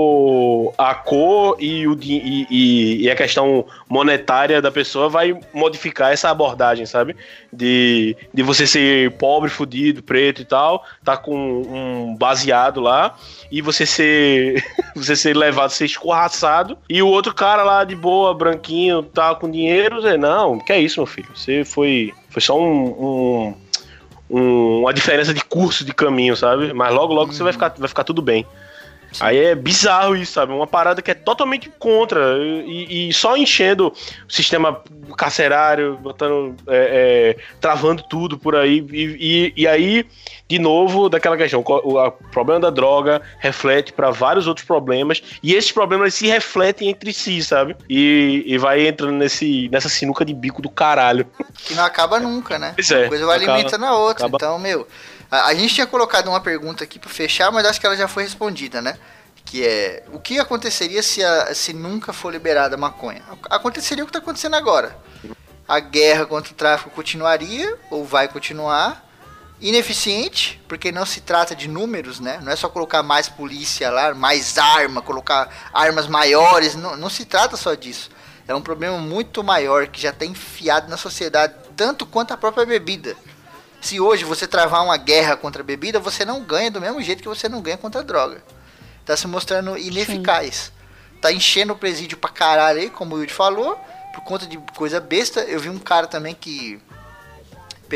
o, a cor e, o, di- e, e, e a questão monetária da pessoa vai modificar essa abordagem, sabe? De, de você ser pobre, fudido, preto e tal, tá com um baseado lá, e você ser, você ser levado, ser escorraçado, e o outro cara lá de boa, branquinho, tá com dinheiro, dizer, não, que é isso, meu filho, você foi, foi só um, um, um- uma diferença de curso, de caminho, sabe? Mas logo, logo você vai ficar, vai ficar tudo bem. Aí é bizarro isso, sabe? Uma parada que é totalmente contra e, e só enchendo o sistema carcerário, botando, é, é, travando tudo por aí. E, e, e aí, de novo, daquela questão, o, o problema da droga reflete para vários outros problemas e esses problemas se refletem entre si, sabe? E, e vai entrando nesse, nessa sinuca de bico do caralho. Que não acaba nunca, né? Pois é, Uma coisa vai acaba- alimentando a outra. acaba- Então, meu, a, a gente tinha colocado uma pergunta aqui pra fechar, mas acho que ela já foi respondida, né? Que é, o que aconteceria se, a, se nunca for liberada a maconha? Aconteceria o que tá acontecendo agora. A guerra contra o tráfico continuaria, ou vai continuar, ineficiente, porque não se trata de números, né? Não é só colocar mais polícia lá, mais arma, colocar armas maiores, não, não se trata só disso. É um problema muito maior que já está enfiado na sociedade, tanto quanto a própria bebida. Se hoje você travar uma guerra contra a bebida, você não ganha do mesmo jeito que você não ganha contra a droga. Tá se mostrando ineficaz. Sim. Tá enchendo o presídio pra caralho aí, como o Yudi falou, por conta de coisa besta. Eu vi um cara também que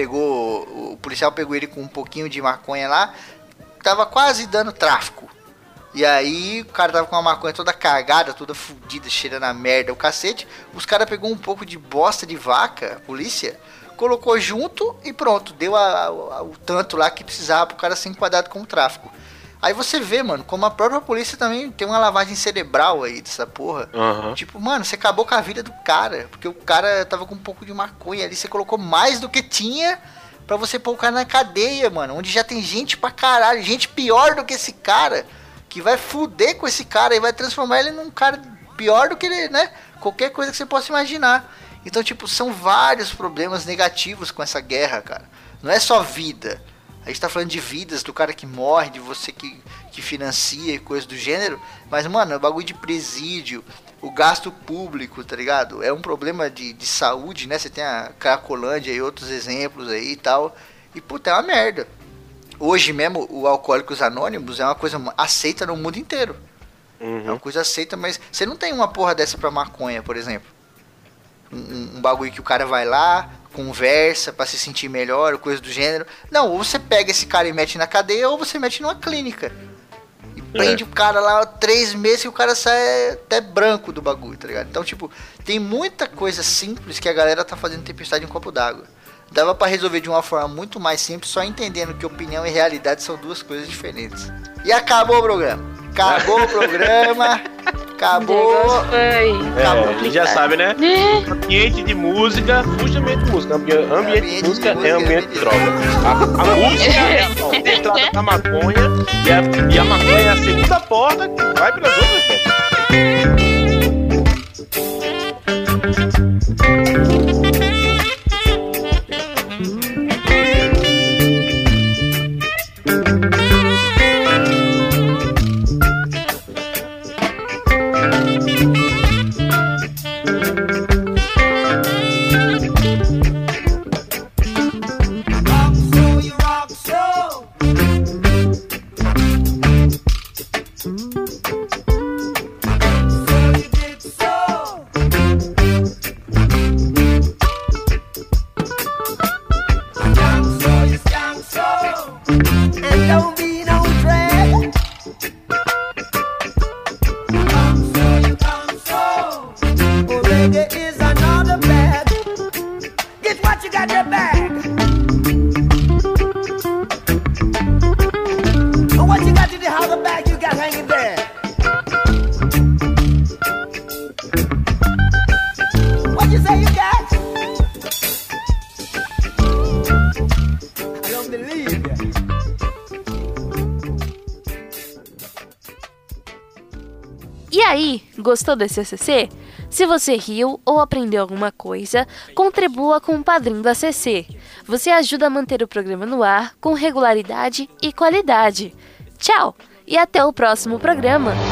pegou, o policial pegou ele com um pouquinho de maconha lá, tava quase dando tráfico. E aí o cara tava com uma maconha toda cagada, toda fudida, cheirando a merda, o cacete. Os caras pegou um pouco de bosta de vaca, a polícia, colocou junto e pronto, deu a, a, o tanto lá que precisava pro cara ser enquadrado como tráfico. Aí você vê, mano, como a própria polícia também tem uma lavagem cerebral aí dessa porra. Uhum. Tipo, mano, você acabou com a vida do cara, porque o cara tava com um pouco de maconha ali, você colocou mais do que tinha pra você pôr o cara na cadeia, mano, onde já tem gente pra caralho, gente pior do que esse cara, que vai fuder com esse cara e vai transformar ele num cara pior do que ele, né, qualquer coisa que você possa imaginar. Então, tipo, são vários problemas negativos com essa guerra, cara. Não é só vida. A gente tá falando de vidas, do cara que morre, de você que, que financia e coisa do gênero. Mas, mano, o bagulho de presídio, o gasto público, tá ligado? É um problema de, de saúde, né? Você tem a Cracolândia e outros exemplos aí e tal. E, puta, é uma merda. Hoje mesmo, o Alcoólicos Anônimos é uma coisa aceita no mundo inteiro. Uhum. É uma coisa aceita, mas você não tem uma porra dessa pra maconha, por exemplo. Um, um bagulho que o cara vai lá, conversa pra se sentir melhor, ou coisa do gênero. Não, ou você pega esse cara e mete na cadeia, ou você mete numa clínica. E prende é. o cara lá três meses e o cara sai até branco do bagulho, tá ligado? Então, tipo, tem muita coisa simples que a galera tá fazendo tempestade em um copo d'água. Dava pra resolver de uma forma muito mais simples, só entendendo que opinião e realidade são duas coisas diferentes. E acabou o programa. Acabou o programa. Acabou. Foi. Acabou. É, já sabe, né? Ambiente de música, fuja ambiente de música. Ambiente, ambiente, ambiente de música de é ambiente de, de droga. A, a música é a entrada da maconha e a, e a maconha é a segunda porta que vai pelas outras portas. E aí, gostou desse A C C? Se você riu ou aprendeu alguma coisa, contribua com o padrinho do A C C. Você ajuda a manter o programa no ar com regularidade e qualidade. Tchau e até o próximo programa.